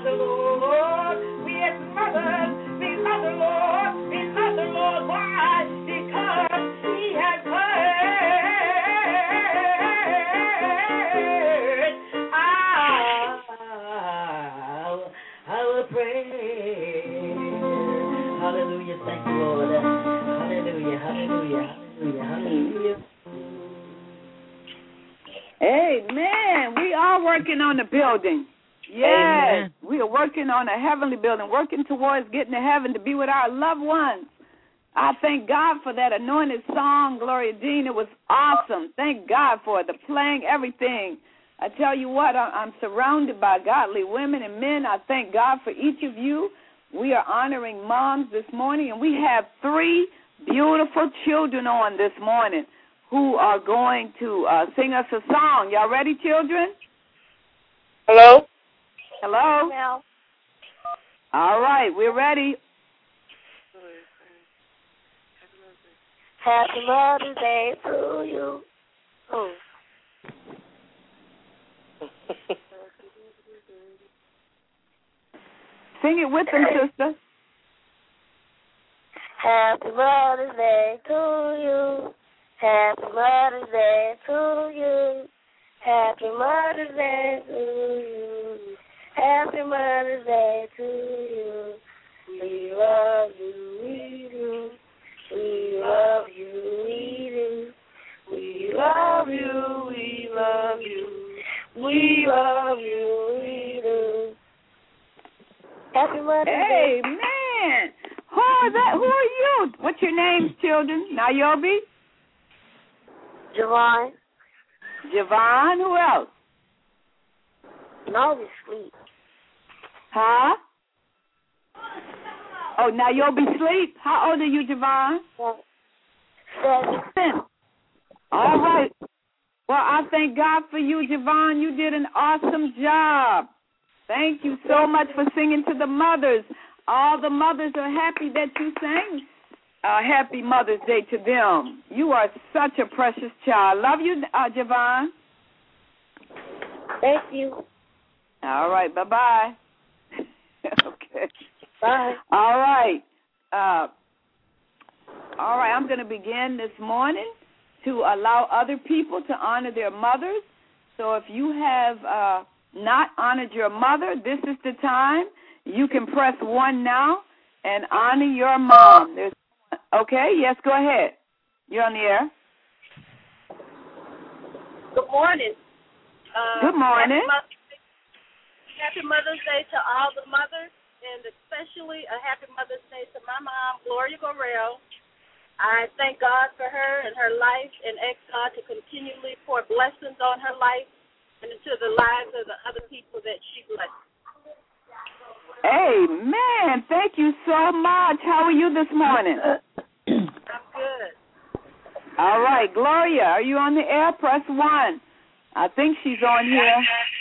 the Lord. We as mothers, we love the Lord. We love the Lord. Why? Because He has heard our prayer. Hallelujah. Thank you, Lord. Hallelujah. Hallelujah. Hallelujah. Hallelujah. Amen. We are working on the building. Yes. Amen. We are working on a heavenly building, working towards getting to heaven to be with our loved ones. I thank God for that anointed song, Gloria Dean. It was awesome. Thank God for it, the playing, everything. I tell you what, I'm surrounded by godly women and men. I thank God for each of you. We are honoring moms this morning, and we have 3 beautiful children on this morning who are going to sing us a song. Y'all ready, children? Hello? Hello? Mel. All right, we're ready. Happy Mother's Day to you. Oh. Sing it with them, sister. Happy Mother's Day to you. Happy Mother's Day to you. Happy Mother's Day to you. Happy Mother's Day to you. We love you, we do. We love you, we do. We love you, we love you. We love you, we do. Happy Mother's Day. Amen. Who are that? Who are you? What's your names, children? Niobe? Javon. Javon. Who else? Niobe sleep. Huh? Oh, Niobe sleep. How old are you, Javon? 7. All right. Well, I thank God for you, Javon. You did an awesome job. Thank you so much for singing to the mothers. All the mothers are happy that you sang. Happy Mother's Day to them. You are such a precious child. Love you, Javon. Thank you. All right. Bye-bye. Okay. Bye. All right. All right. I'm going to begin this morning to allow other people to honor their mothers. So if you have not honored your mother, this is the time. You can press 1 now and honor your mom. Okay, yes, go ahead. You're on the air. Good morning. Good morning. Happy Mother's Day to all the mothers, and especially a happy Mother's Day to my mom, Gloria Gorell. I thank God for her and her life and ask God to continually pour blessings on her life and into the lives of the other people that she blessed. Amen. Thank you so much. How are you this morning? I'm good. All right. Gloria, are you on the air? Press 1. I think she's on here.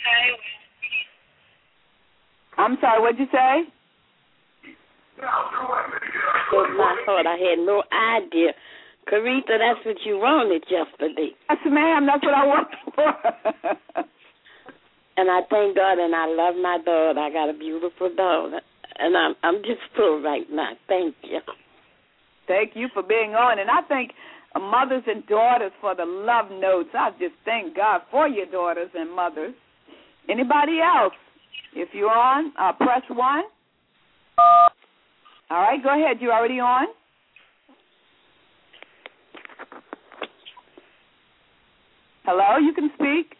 I'm sorry, what'd you say? With my heart, I had no idea. Caritha, that's what you wanted yesterday. Yes, ma'am. That's what I wanted for. And I thank God, and I love my daughter. I got a beautiful daughter, and I'm just full right now. Thank you. Thank you for being on. And I thank mothers and daughters for the love notes. I just thank God for your daughters and mothers. Anybody else? If you're on, press 1. All right, go ahead. You already on? Hello, you can speak.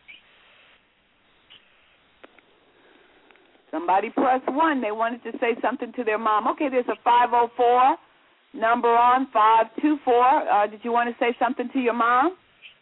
Somebody press 1. They wanted to say something to their mom. Okay, there's a 504 number on, 524. Did you want to say something to your mom?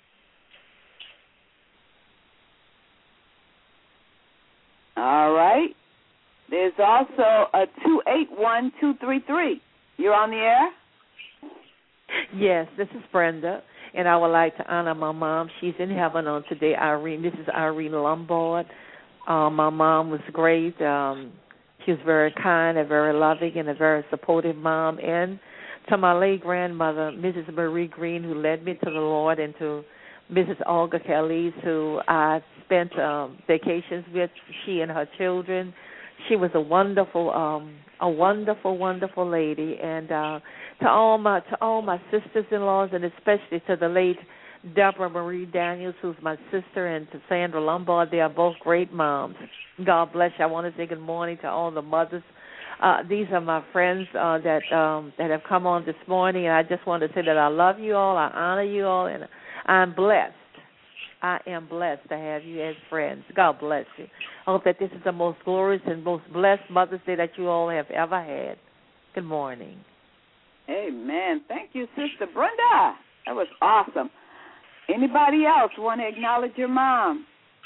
All right. There's also a 281-233. You're on the air? Yes, this is Brenda, and I would like to honor my mom. She's in heaven on today, Irene. This is Irene Lombard. My mom was great. She was very kind and very loving and a very supportive mom. And to my late grandmother, Mrs. Marie Green, who led me to the Lord, and to Mrs. Olga Kelly, who I spent vacations with, she and her children. She was a wonderful lady. And to all my sisters-in-laws, and especially to the late Deborah Marie Daniels, who's my sister, and to Sandra Lombard, they are both great moms. God bless you. I want to say good morning to all the mothers. These are my friends that have come on this morning, and I just want to say that I love you all, I honor you all, and I'm blessed. I am blessed to have you as friends. God bless you. I hope that this is the most glorious and most blessed Mother's Day that you all have ever had. Good morning. Amen. Thank you, Sister Brenda. That was awesome. Anybody else want to acknowledge your mom?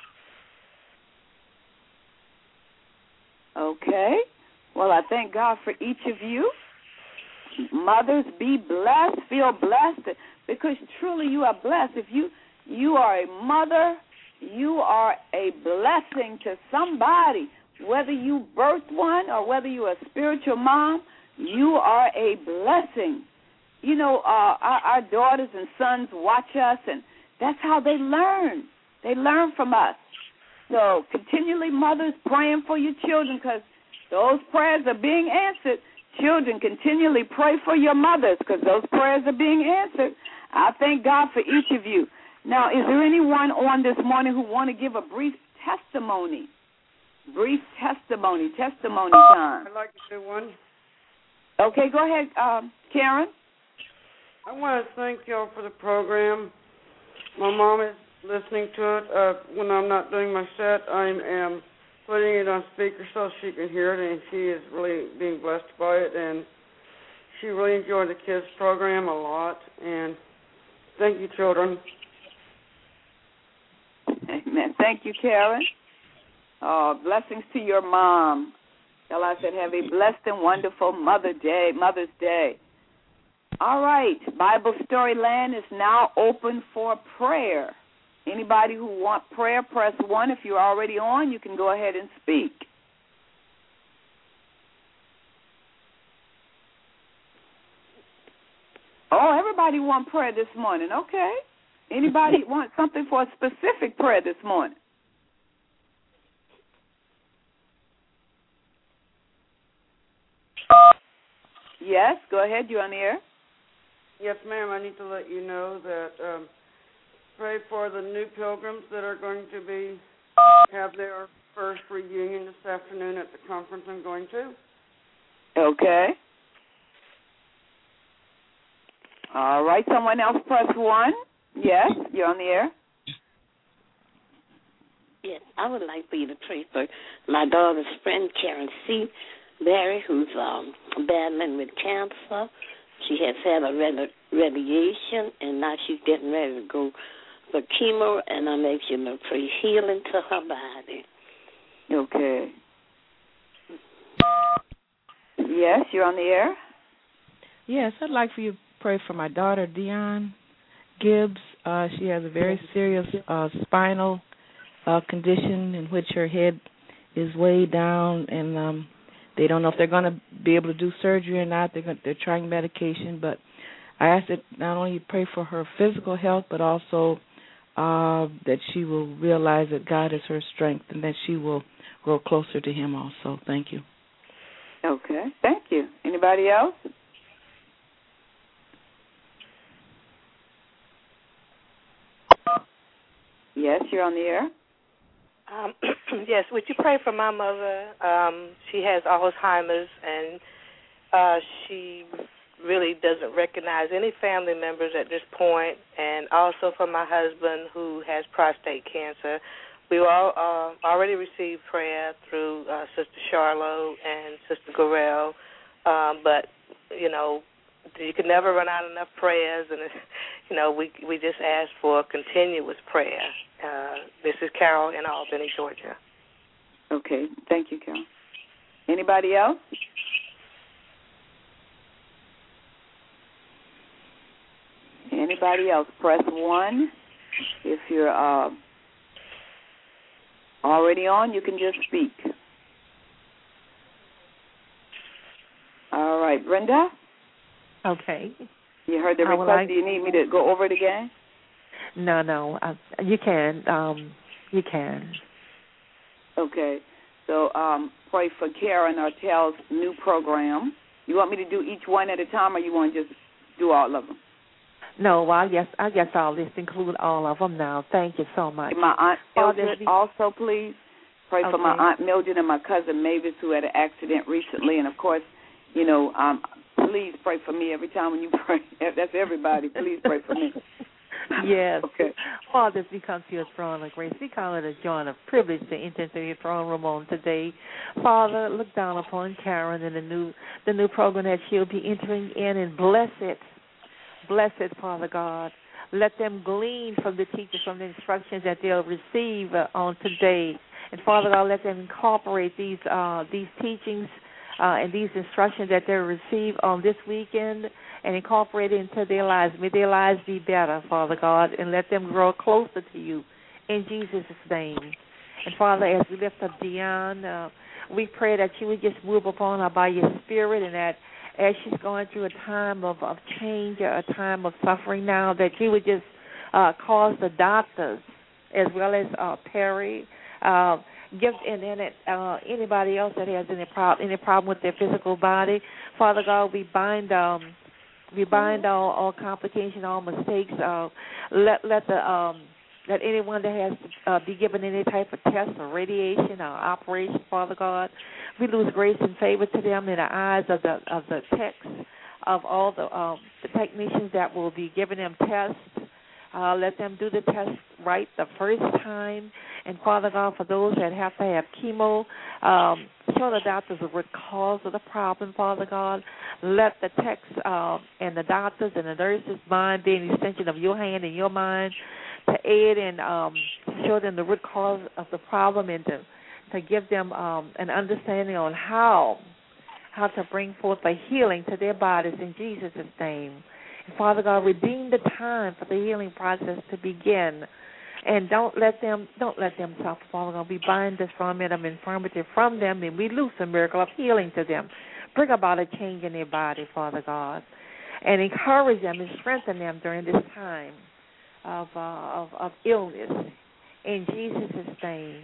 Okay. Well, I thank God for each of you. Mothers, be blessed, feel blessed, because truly you are blessed. If you are a mother, you are a blessing to somebody. Whether you birthed one or whether you're a spiritual mom, you are a blessing. You know, our daughters and sons watch us, and that's how they learn. They learn from us. So continually, mothers, praying for your children, because those prayers are being answered. Children, continually pray for your mothers, because those prayers are being answered. I thank God for each of you. Now, is there anyone on this morning who want to give a brief testimony? Brief testimony time. I'd like to do one. Okay, go ahead, Karen. I want to thank y'all for the program. My mom is listening to it. When I'm not doing my set, I am putting it on speaker so she can hear it, and she is really being blessed by it, and she really enjoyed the kids' program a lot, and thank you, children. Amen. Thank you, Karen. Blessings to your mom. Tell her I said have a blessed and wonderful Mother's Day. All right, Bible Story Land is now open for prayer. Anybody who want prayer, press 1. If you're already on, you can go ahead and speak. Oh, everybody want prayer this morning. Okay. Anybody want something for a specific prayer this morning? Yes, go ahead. You're on the air. Yes, ma'am. I need to let you know that pray for the new pilgrims that are going to have their first reunion this afternoon at the conference I'm going to. Okay. All right. Someone else press 1. Yes, you're on the air. Yes, I would like for you to pray for my daughter's friend, Karen C. Barry, who's battling with cancer. She has had a radiation, and now she's getting ready to go for chemo, and I'm asking her to pray healing to her body. Okay. Yes, you're on the air. Yes, I'd like for you to pray for my daughter, Dion Gibbs. She has a very serious spinal condition in which her head is way down, and they don't know if they're going to be able to do surgery or not. They're trying medication, but I ask that not only you pray for her physical health, but also that she will realize that God is her strength and that she will grow closer to Him also. Thank you. Okay, thank you. Anybody else? Yes, you're on the air. Yes, would you pray for my mother? She has Alzheimer's, and she really doesn't recognize any family members at this point, and also for my husband who has prostate cancer. We all already received prayer through Sister Charlo and Sister Gorell, but, you know, you can never run out enough prayers, and, you know, we just ask for continuous prayer. This is Carol in Albany, Georgia. Okay, thank you, Carol. Anybody else? Anybody else? Press 1. If you're already on, you can just speak. All right, Brenda? Okay. You heard the request. Do you need me to go over it again? No. You can. You can. Okay. So pray for Karen Artel's new program. You want me to do each one at a time, or you want to just do all of them? No, I guess I'll just include all of them now. Thank you so much. My Aunt Mildred also, please. Pray for my Aunt Mildred and my cousin Mavis, who had an accident recently. And, of course, please pray for me every time when you pray. That's everybody. Please pray for me. Yes. Okay. Father, as we come to your throne of grace, we call it a joy and a privilege to enter into your throne room on today. Father, look down upon Karen and the new program that she'll be entering in, and bless it. Bless it, Father God. Let them glean from the teachers, from the instructions that they'll receive on today. And, Father God, let them incorporate these teachings and these instructions that they'll receive on this weekend and incorporate it into their lives. May their lives be better, Father God, and let them grow closer to you in Jesus' name. And, Father, as we lift up Dion, we pray that you would just move upon her by your Spirit, and that as she's going through a time of change, a time of suffering now, that you would just cause the doctors, as well as Perry, anybody else that has any problem with their physical body, Father God, we bind all complications, all mistakes. Let anyone that has be given any type of test or radiation or operation, Father God, we lose grace and favor to them in the eyes of the techs, of all the technicians that will be giving them tests. Let them do the test right the first time. And, Father God, for those that have to have chemo, show the doctors the root cause of the problem, Father God. Let the techs and the doctors and the nurses' mind be an extension of your hand and your mind to aid and show them the root cause of the problem, and to give them an understanding on how to bring forth a healing to their bodies in Jesus' name. And, Father God, redeem the time for the healing process to begin. And don't let them suffer, Father God. We bind this infirmity from them, and we loose a miracle of healing to them. Bring about a change in their body, Father God, and encourage them and strengthen them during this time of illness. In Jesus' name.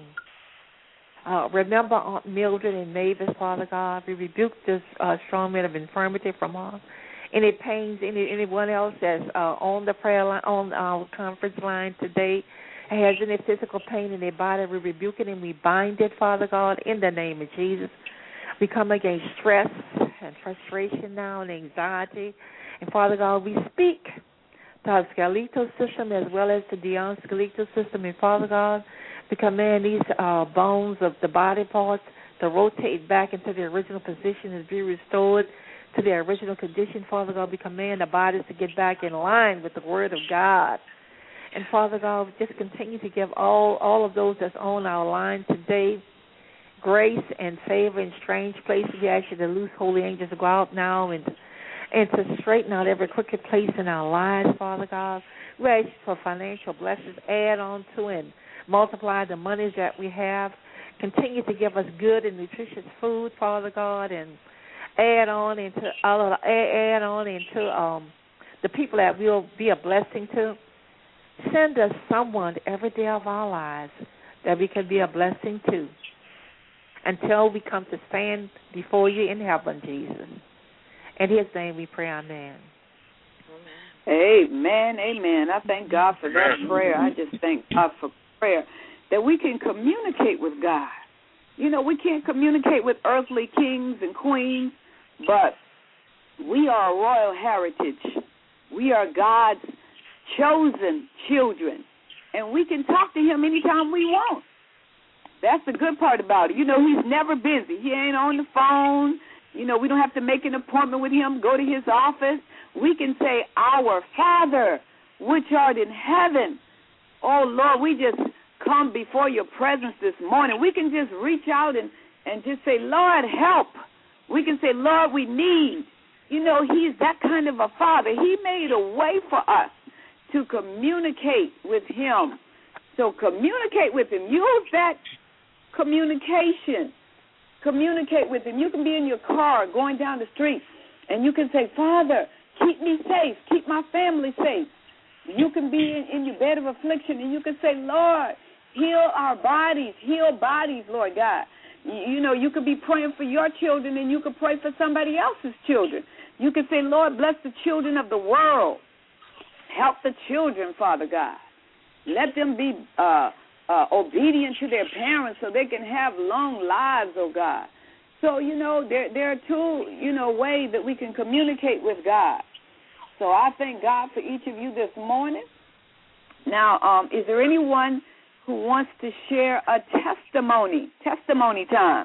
Remember Aunt Mildred and Mavis, Father God. We rebuke this strong man of infirmity from her. Any pains, anyone else that's on the prayer line, on our conference line today, has any physical pain in their body, we rebuke it and we bind it, Father God, in the name of Jesus. We come against stress and frustration now and anxiety. And, Father God, we speak to our skeletal system as well as to Dion's skeletal system. And, Father God, we command these bones of the body parts to rotate back into their original position and be restored to their original condition. Father God, we command the bodies to get back in line with the Word of God. And, Father God, just continue to give all of those that's on our line today grace and favor in strange places. We ask you to loose holy angels to go out now and to straighten out every crooked place in our lives, Father God. We ask you for financial blessings. Add on to and multiply the monies that we have. Continue to give us good and nutritious food, Father God, and add on into the people that we'll be a blessing to. Send us someone every day of our lives that we can be a blessing to until we come to stand before you in heaven, Jesus. In his name we pray, amen. Amen, amen. I thank God for that prayer. I just thank God for prayer, that we can communicate with God. You know, we can't communicate with earthly kings and queens, but we are a royal heritage. We are God's chosen children, and we can talk to him anytime we want. That's the good part about it. You know, he's never busy. He ain't on the phone. You know, we don't have to make an appointment with him, go to his office. We can say, Our Father, which art in heaven. Oh, Lord, we just come before your presence this morning. We can just reach out and just say, Lord, help. We can say, Lord, we need. You know, he's that kind of a father. He made a way for us to communicate with him. So communicate with him. Use that communication. Communicate with him. You can be in your car going down the street, and you can say, Father, keep me safe. Keep my family safe. You can be in your bed of affliction, and you can say, Lord, heal our bodies. Heal bodies, Lord God. You know, you could be praying for your children, and you could pray for somebody else's children. You could say, Lord, bless the children of the world. Help the children, Father God. Let them be obedient to their parents so they can have long lives, oh God. So, you know, there are two, you know, ways that we can communicate with God. So I thank God for each of you this morning. Now, is there anyone who wants to share a testimony? Testimony time.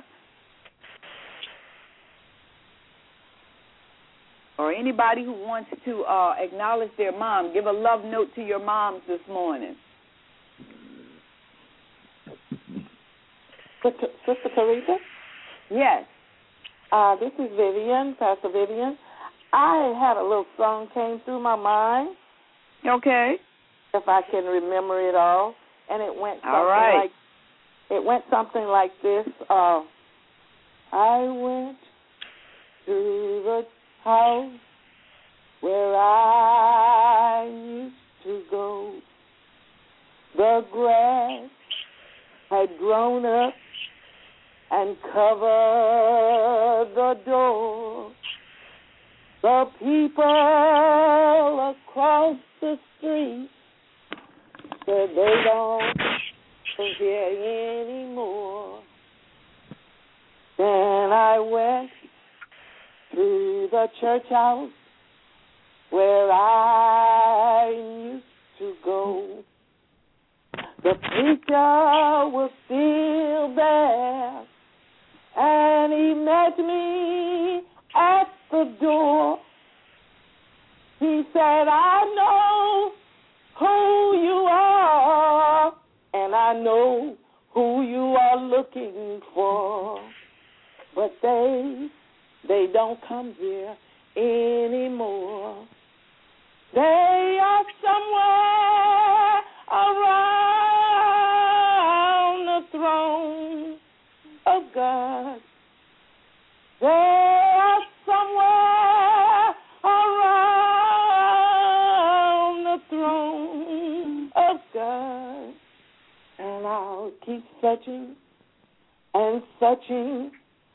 Or anybody who wants to acknowledge their mom, give a love note to your moms this morning. Sister Teresa? Yes. This is Vivian, Pastor Vivian. I had a little song came through my mind. Okay. If I can remember it all. And it went something like this. I went to the house where I used to go. The grass had grown up and covered the door. The people across the street said they don't live here anymore. Then I went to the church house where I used to go. The preacher was still there, and he met me at the door. He said, I know who you are, and I know who you are looking for, but they don't come here anymore. They are somewhere around the throne of God. They are somewhere around the throne of God. And I'll keep searching and searching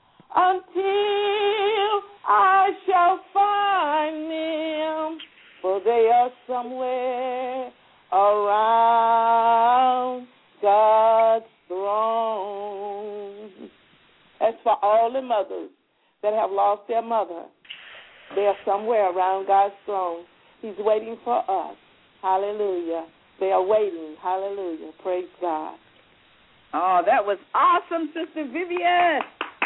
until I shall find them, for they are somewhere around God's throne. As for all the mothers that have lost their mother, they are somewhere around God's throne. He's waiting for us. Hallelujah. They are waiting. Hallelujah. Praise God. Oh, that was awesome, Sister Vivian.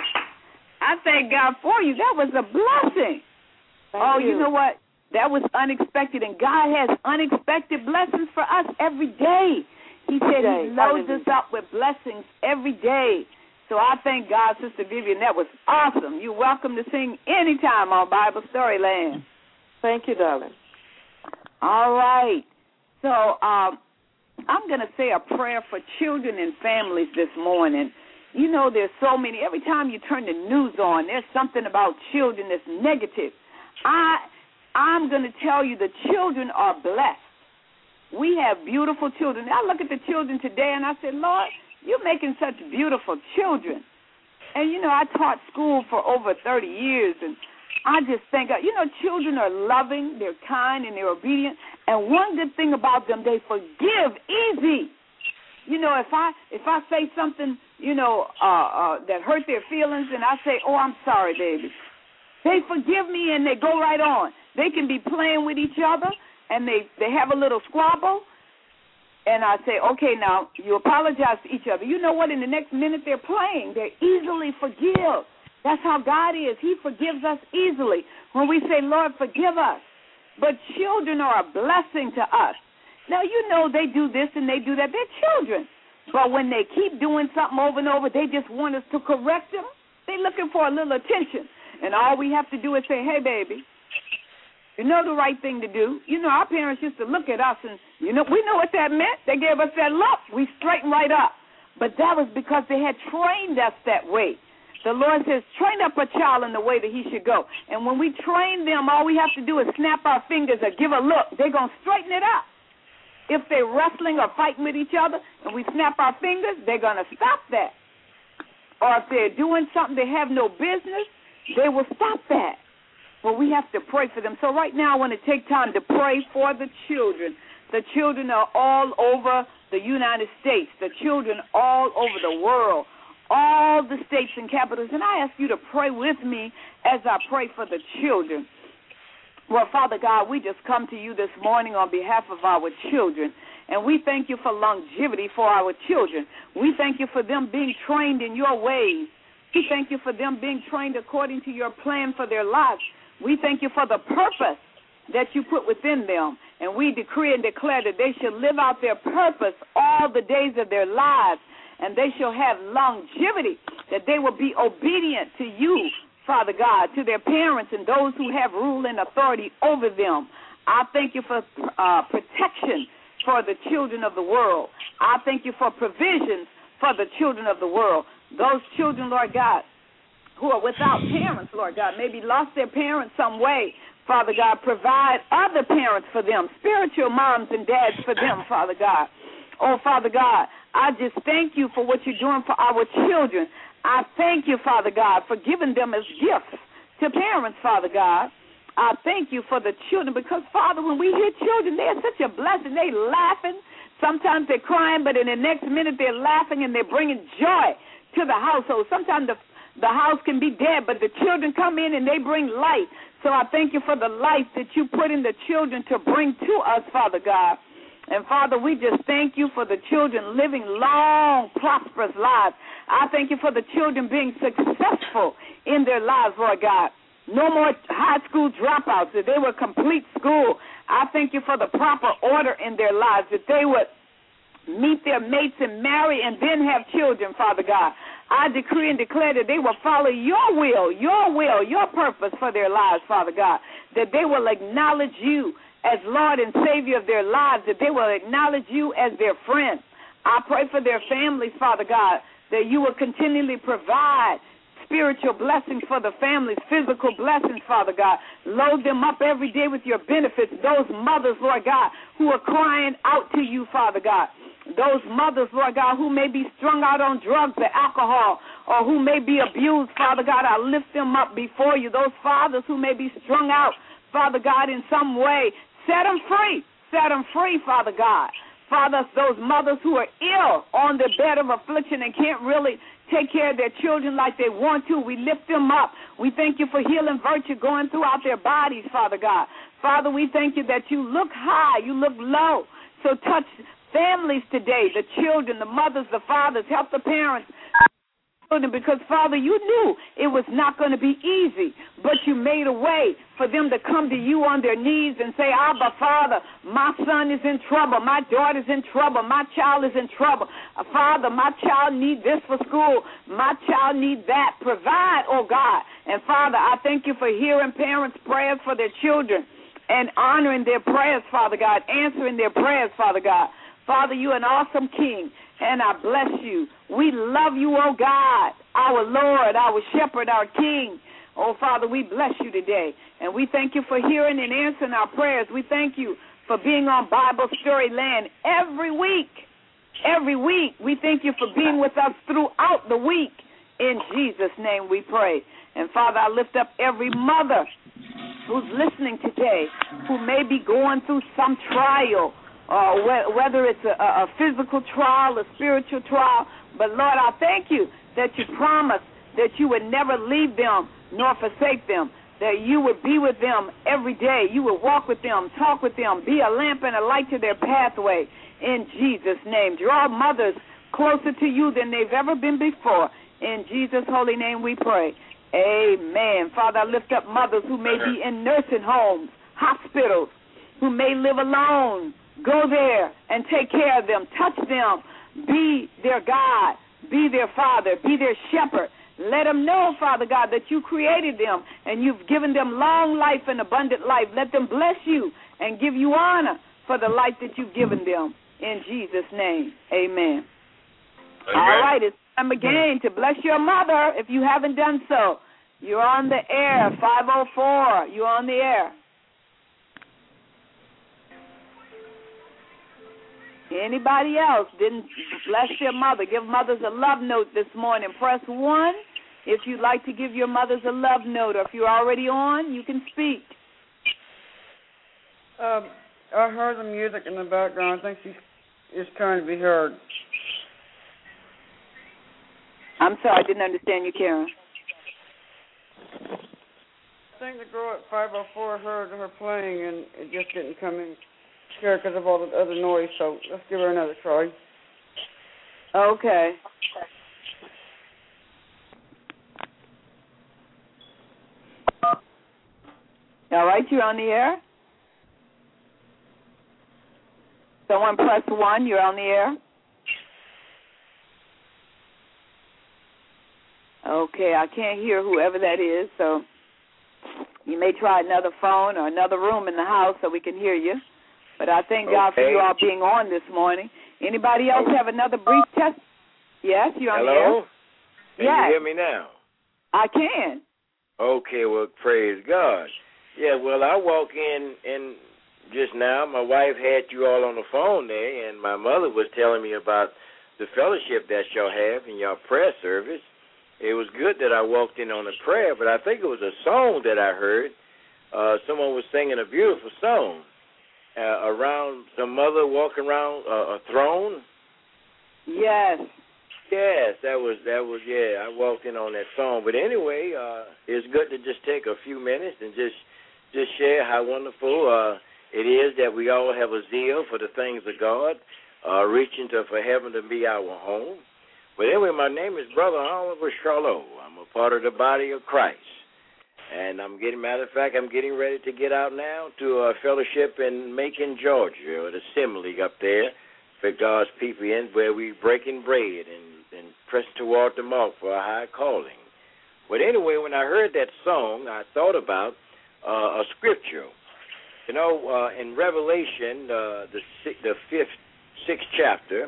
I thank God for you. That was a blessing. Thank you. You know what? That was unexpected, and God has unexpected blessings for us every day. He said He loads us up with blessings every day. So I thank God, Sister Vivian. That was awesome. You're welcome to sing anytime on Bible Storyland. Thank you, darling. All right. So I'm going to say a prayer for children and families this morning. You know, there's so many. Every time you turn the news on, there's something about children that's negative. I'm going to tell you the children are blessed. We have beautiful children. I look at the children today and I say, Lord, you're making such beautiful children. And, you know, I taught school for over 30 years, and I just think, you know, children are loving, they're kind, and they're obedient. And one good thing about them, they forgive easy. You know, if I say something, you know, that hurt their feelings, and I say, oh, I'm sorry, baby, they forgive me and they go right on. They can be playing with each other, and they have a little squabble, and I say, okay, now, you apologize to each other. You know what? In the next minute they're playing. They easily forgive. That's how God is. He forgives us easily when we say, Lord, forgive us. But children are a blessing to us. Now, you know they do this and they do that. They're children. But when they keep doing something over and over, they just want us to correct them. They're looking for a little attention. And all we have to do is say, hey, baby, you know the right thing to do. You know, our parents used to look at us and, you know, we know what that meant. They gave us that look. We straightened right up. But that was because they had trained us that way. The Lord says, train up a child in the way that he should go. And when we train them, all we have to do is snap our fingers or give a look. They're going to straighten it up. If they're wrestling or fighting with each other and we snap our fingers, they're going to stop that. or if they're doing something they have no business, they will stop that. Well, we have to pray for them. So right now I want to take time to pray for the children. The children are all over the United States. The children all over the world, all the states and capitals. And I ask you to pray with me as I pray for the children. Well, Father God, we just come to you this morning on behalf of our children, and we thank you for longevity for our children. We thank you for them being trained in your ways. We thank you for them being trained according to your plan for their lives. We thank you for the purpose that you put within them, and we decree and declare that they shall live out their purpose all the days of their lives, and they shall have longevity, that they will be obedient to you, Father God, to their parents and those who have rule and authority over them. I thank you for protection for the children of the world. I thank you for provisions for the children of the world. Those children, Lord God, who are without parents, Lord God, maybe lost their parents some way, Father God, provide other parents for them, spiritual moms and dads for them, Father God. Oh, Father God, I just thank you for what you're doing for our children. I thank you, Father God, for giving them as gifts to parents, Father God. I thank you for the children because, Father, when we hear children, they are such a blessing. They laughing. Sometimes they're crying, but in the next minute they're laughing and they're bringing joy to the household. Sometimes the house can be dead, but the children come in and they bring light. So I thank you for the life that you put in the children to bring to us, Father God. And, Father, we just thank you for the children living long, prosperous lives. I thank you for the children being successful in their lives, Lord God. No more high school dropouts, that they would complete school. I thank you for the proper order in their lives, that they would meet their mates and marry and then have children, Father God. I decree and declare that they will follow your will, your purpose for their lives, Father God, that they will acknowledge you as Lord and Savior of their lives, that they will acknowledge you as their friend. I pray for their families, Father God, that you will continually provide spiritual blessings for the families, physical blessings, Father God. Load them up every day with your benefits. Those mothers, Lord God, who are crying out to you, Father God. Those mothers, Lord God, who may be strung out on drugs or alcohol or who may be abused, Father God, I lift them up before you. Those fathers who may be strung out, Father God, in some way, set them free, Father God. Father, those mothers who are ill on the bed of affliction and can't really take care of their children like they want to, we lift them up. We thank you for healing virtue going throughout their bodies, Father God. Father, we thank you that you look high, you look low. So touch families today, the children, the mothers, the fathers, help the parents. Because, Father, you knew it was not going to be easy, but you made a way for them to come to you on their knees and say, Abba, Father, my son is in trouble, my daughter's in trouble, my child is in trouble. Father, my child needs this for school, my child needs that. Provide, oh God. And, Father, I thank you for hearing parents' prayers for their children and honoring their prayers, Father God, answering their prayers, Father God. Father, you're an awesome King, and I bless you. We love you, oh God, our Lord, our Shepherd, our King. Oh, Father, we bless you today, and we thank you for hearing and answering our prayers. We thank you for being on Bible Story Land every week. Every week, we thank you for being with us throughout the week. In Jesus' name we pray. And, Father, I lift up every mother who's listening today who may be going through some trial, whether it's a physical trial, a spiritual trial. But, Lord, I thank you that you promised that you would never leave them nor forsake them, that you would be with them every day. You would walk with them, talk with them, be a lamp and a light to their pathway. In Jesus' name, draw mothers closer to you than they've ever been before. In Jesus' holy name we pray. Amen. Father, I lift up mothers who may be in nursing homes, hospitals, who may live alone. Go there and take care of them. Touch them. Be their God. Be their Father. Be their shepherd. Let them know, Father God, that you created them and you've given them long life and abundant life. Let them bless you and give you honor for the life that you've given them. In Jesus' name, amen. All right, it's time again to bless your mother if you haven't done so. You're on the air, 504. You're on the air. Anybody else didn't bless your mother? Give mothers a love note this morning. Press 1 if you'd like to give your mothers a love note, or if you're already on, you can speak. I heard the music in the background. I think she is trying to be heard. I'm sorry, I didn't understand you, Karen. I think the girl at 504 heard her playing, and it just didn't come in clear because of all the other noise, so let's give her another try. Okay. All right, you're on the air. Someone press 1, you're on the air. Okay, I can't hear whoever that is, so you may try another phone or another room in the house so we can hear you. But I thank God for you all being on this morning. Anybody else have another brief test? Yes, you're on the air. Hello? Can you hear me now? I can. Okay, well, praise God. Yeah, well, I walk in just now. My wife had you all on the phone there, and my mother was telling me about the fellowship that y'all have in your prayer service. It was good that I walked in on the prayer, but I think it was a song that I heard. Someone was singing a beautiful song around some mother walking around a throne. Yes. Yes, that was yeah. I walked in on that song, but anyway, it's good to just take a few minutes and just share how wonderful it is that we all have a zeal for the things of God, reaching for heaven to be our home. But anyway, my name is Brother Oliver Charlot. I'm a part of the body of Christ. And matter of fact, I'm getting ready to get out now to a fellowship in Macon, Georgia, an assembly up there for God's people in where we breaking bread and press toward the mark for a high calling. But anyway, when I heard that song, I thought about a scripture. You know, in Revelation, the 6th chapter,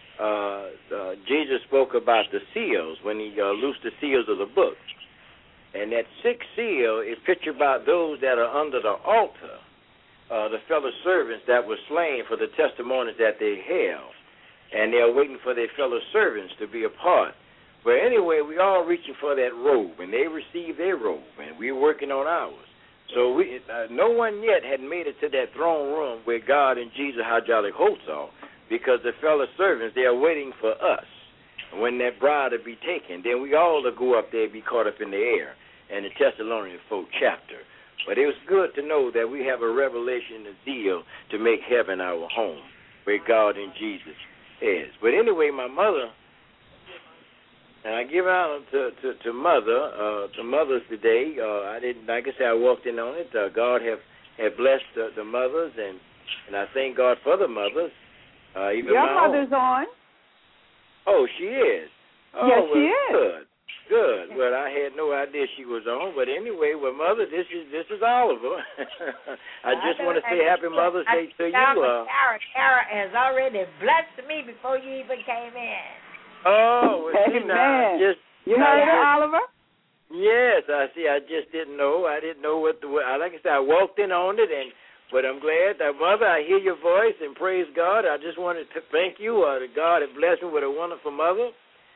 Jesus spoke about the seals when he loosed the seals of the book. And that 6th seal is pictured about those that are under the altar, the fellow servants that were slain for the testimonies that they held. And they're waiting for their fellow servants to be a part. But anyway, we all reaching for that robe, and they received their robe, and we're working on ours. So no one yet had made it to that throne room where God and Jesus, how jolly hosts are, because the fellow servants, they are waiting for us. When that bride will be taken, then we all will go up there and be caught up in the air. And the Thessalonians 4th chapter. But it was good to know that we have a revelation of zeal to make heaven our home, where God and Jesus is. But anyway, my mother, and I give honor to mothers today. I didn't, like I said, I walked in on it. God have blessed the mothers, and I thank God for the mothers. Even your my mother's own. on. Oh, she is. Oh, yes, well, she is. Good. Well, I had no idea she was on, but anyway, well, Mother, this is Oliver. I just want to say Happy Mother's Day to you. Kara has already blessed me before you even came in. Oh, well, amen. You heard it, Oliver? Yes, I see. I just didn't know. I didn't know what like I said, I walked in on it, but I'm glad that, Mother, I hear your voice, and praise God. I just wanted to thank you. That God has blessed me with a wonderful mother.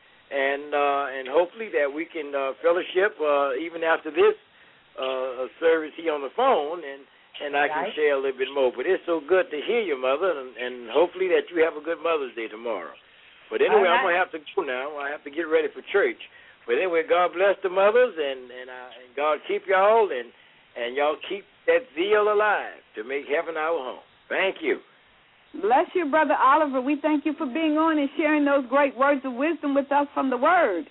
And hopefully that we can fellowship even after this service here on the phone, and I can share a little bit more. But it's so good to hear you, Mother, and hopefully that you have a good Mother's Day tomorrow. But anyway, I'm going to have to go now. I have to get ready for church. But anyway, God bless the mothers, and God keep y'all, and y'all keep that zeal alive to make heaven our home. Thank you. Bless you, Brother Oliver. We thank you for being on and sharing those great words of wisdom with us from the Word.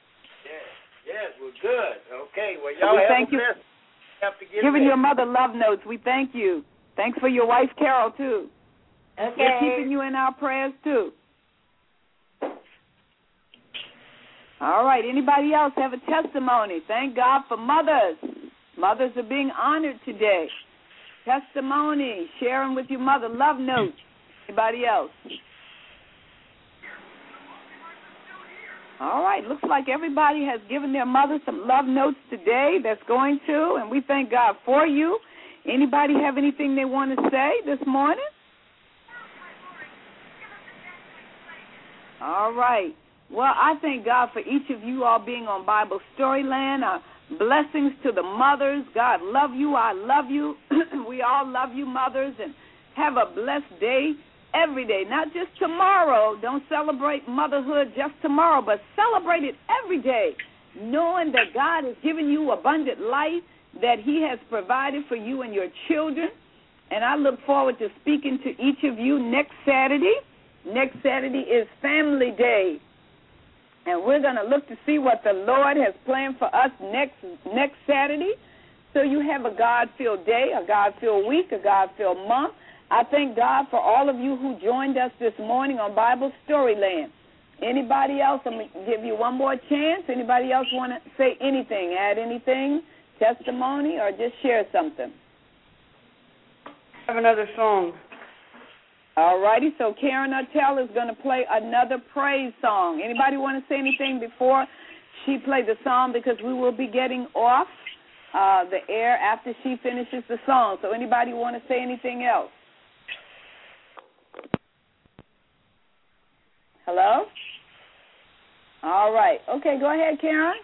Yes, well, good. Okay, well, y'all thank you for giving your mother love notes. We thank you. Thanks for your wife, Carol, too. Okay. We're keeping you in our prayers, too. All right, anybody else have a testimony? Thank God for mothers. Mothers are being honored today. Testimony, sharing with your mother, love notes. Anybody else? All right, looks like everybody has given their mother some love notes today that's going to, and we thank God for you. Anybody have anything they want to say this morning? All right. Well, I thank God for each of you all being on Bible Storyland. Blessings to the mothers. God love you. I love you. We all love you, mothers, and have a blessed day every day, not just tomorrow. Don't celebrate motherhood just tomorrow, but celebrate it every day, knowing that God has given you abundant life, that he has provided for you and your children. And I look forward to speaking to each of you next Saturday. Next Saturday is Family Day. And we're going to look to see what the Lord has planned for us next Saturday. So you have a God-filled day, a God-filled week, a God-filled month. I thank God for all of you who joined us this morning on Bible Storyland. Anybody else? I'm going to give you one more chance. Anybody else want to say anything, add anything, testimony, or just share something? I have another song. All righty, so Karen Artell is going to play another praise song. Anybody want to say anything before she plays the song? Because we will be getting off the air after she finishes the song. So anybody want to say anything else? Hello? All right. Okay, go ahead, Karen.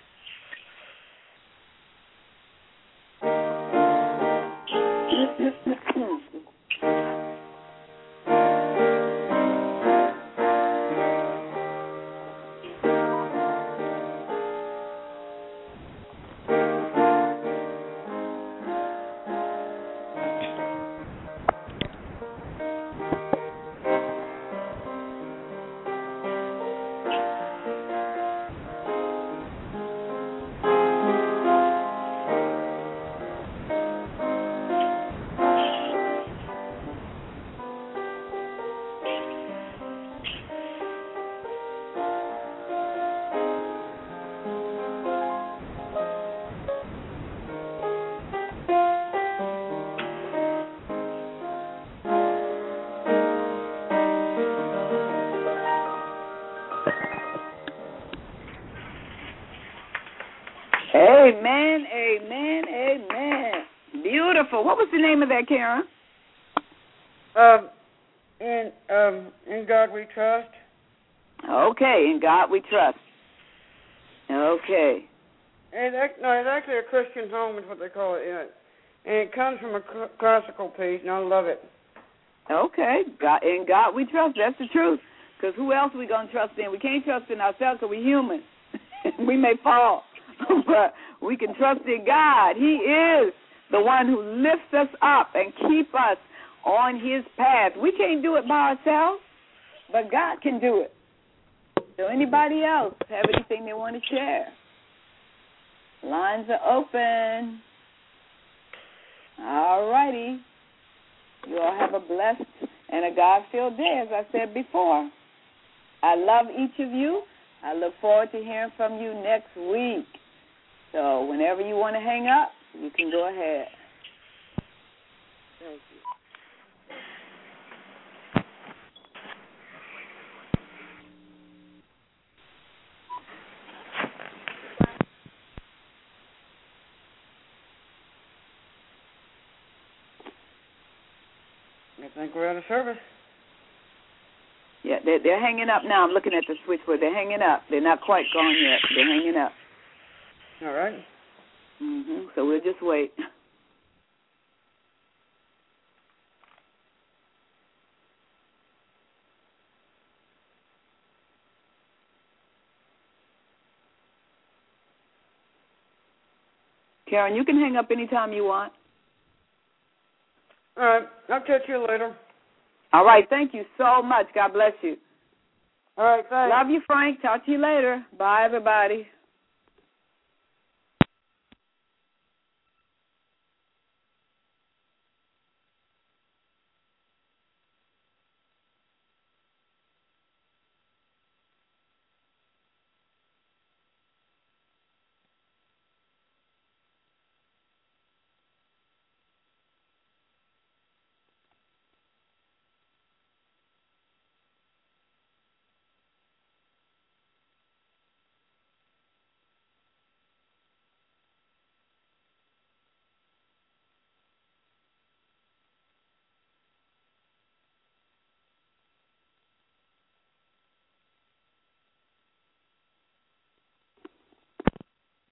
Amen, amen, amen. Beautiful. What was the name of that, Karen? In God We Trust. Okay, In God We Trust. Okay. It's actually a Christian home is what they call it. And it comes from a classical piece, and I love it. Okay. In God We Trust. That's the truth. Because who else are we going to trust in? We can't trust in ourselves because we're human. We may fall. But we can trust in God. He is the one who lifts us up and keep us on his path. We can't do it by ourselves, but God can do it. So anybody else have anything they want to share? Lines are open. All righty. You all have a blessed and a God-filled day, as I said before. I love each of you. I look forward to hearing from you next week. So whenever you want to hang up, you can go ahead. Thank you. I think we're out of service. Yeah, they're hanging up now. I'm looking at the switchboard. They're hanging up. They're not quite gone yet. They're hanging up. All right. So we'll just wait. Karen, you can hang up anytime you want. All right. I'll catch you later. All right. Thank you so much. God bless you. All right. Thanks. Love you, Frank. Talk to you later. Bye, everybody.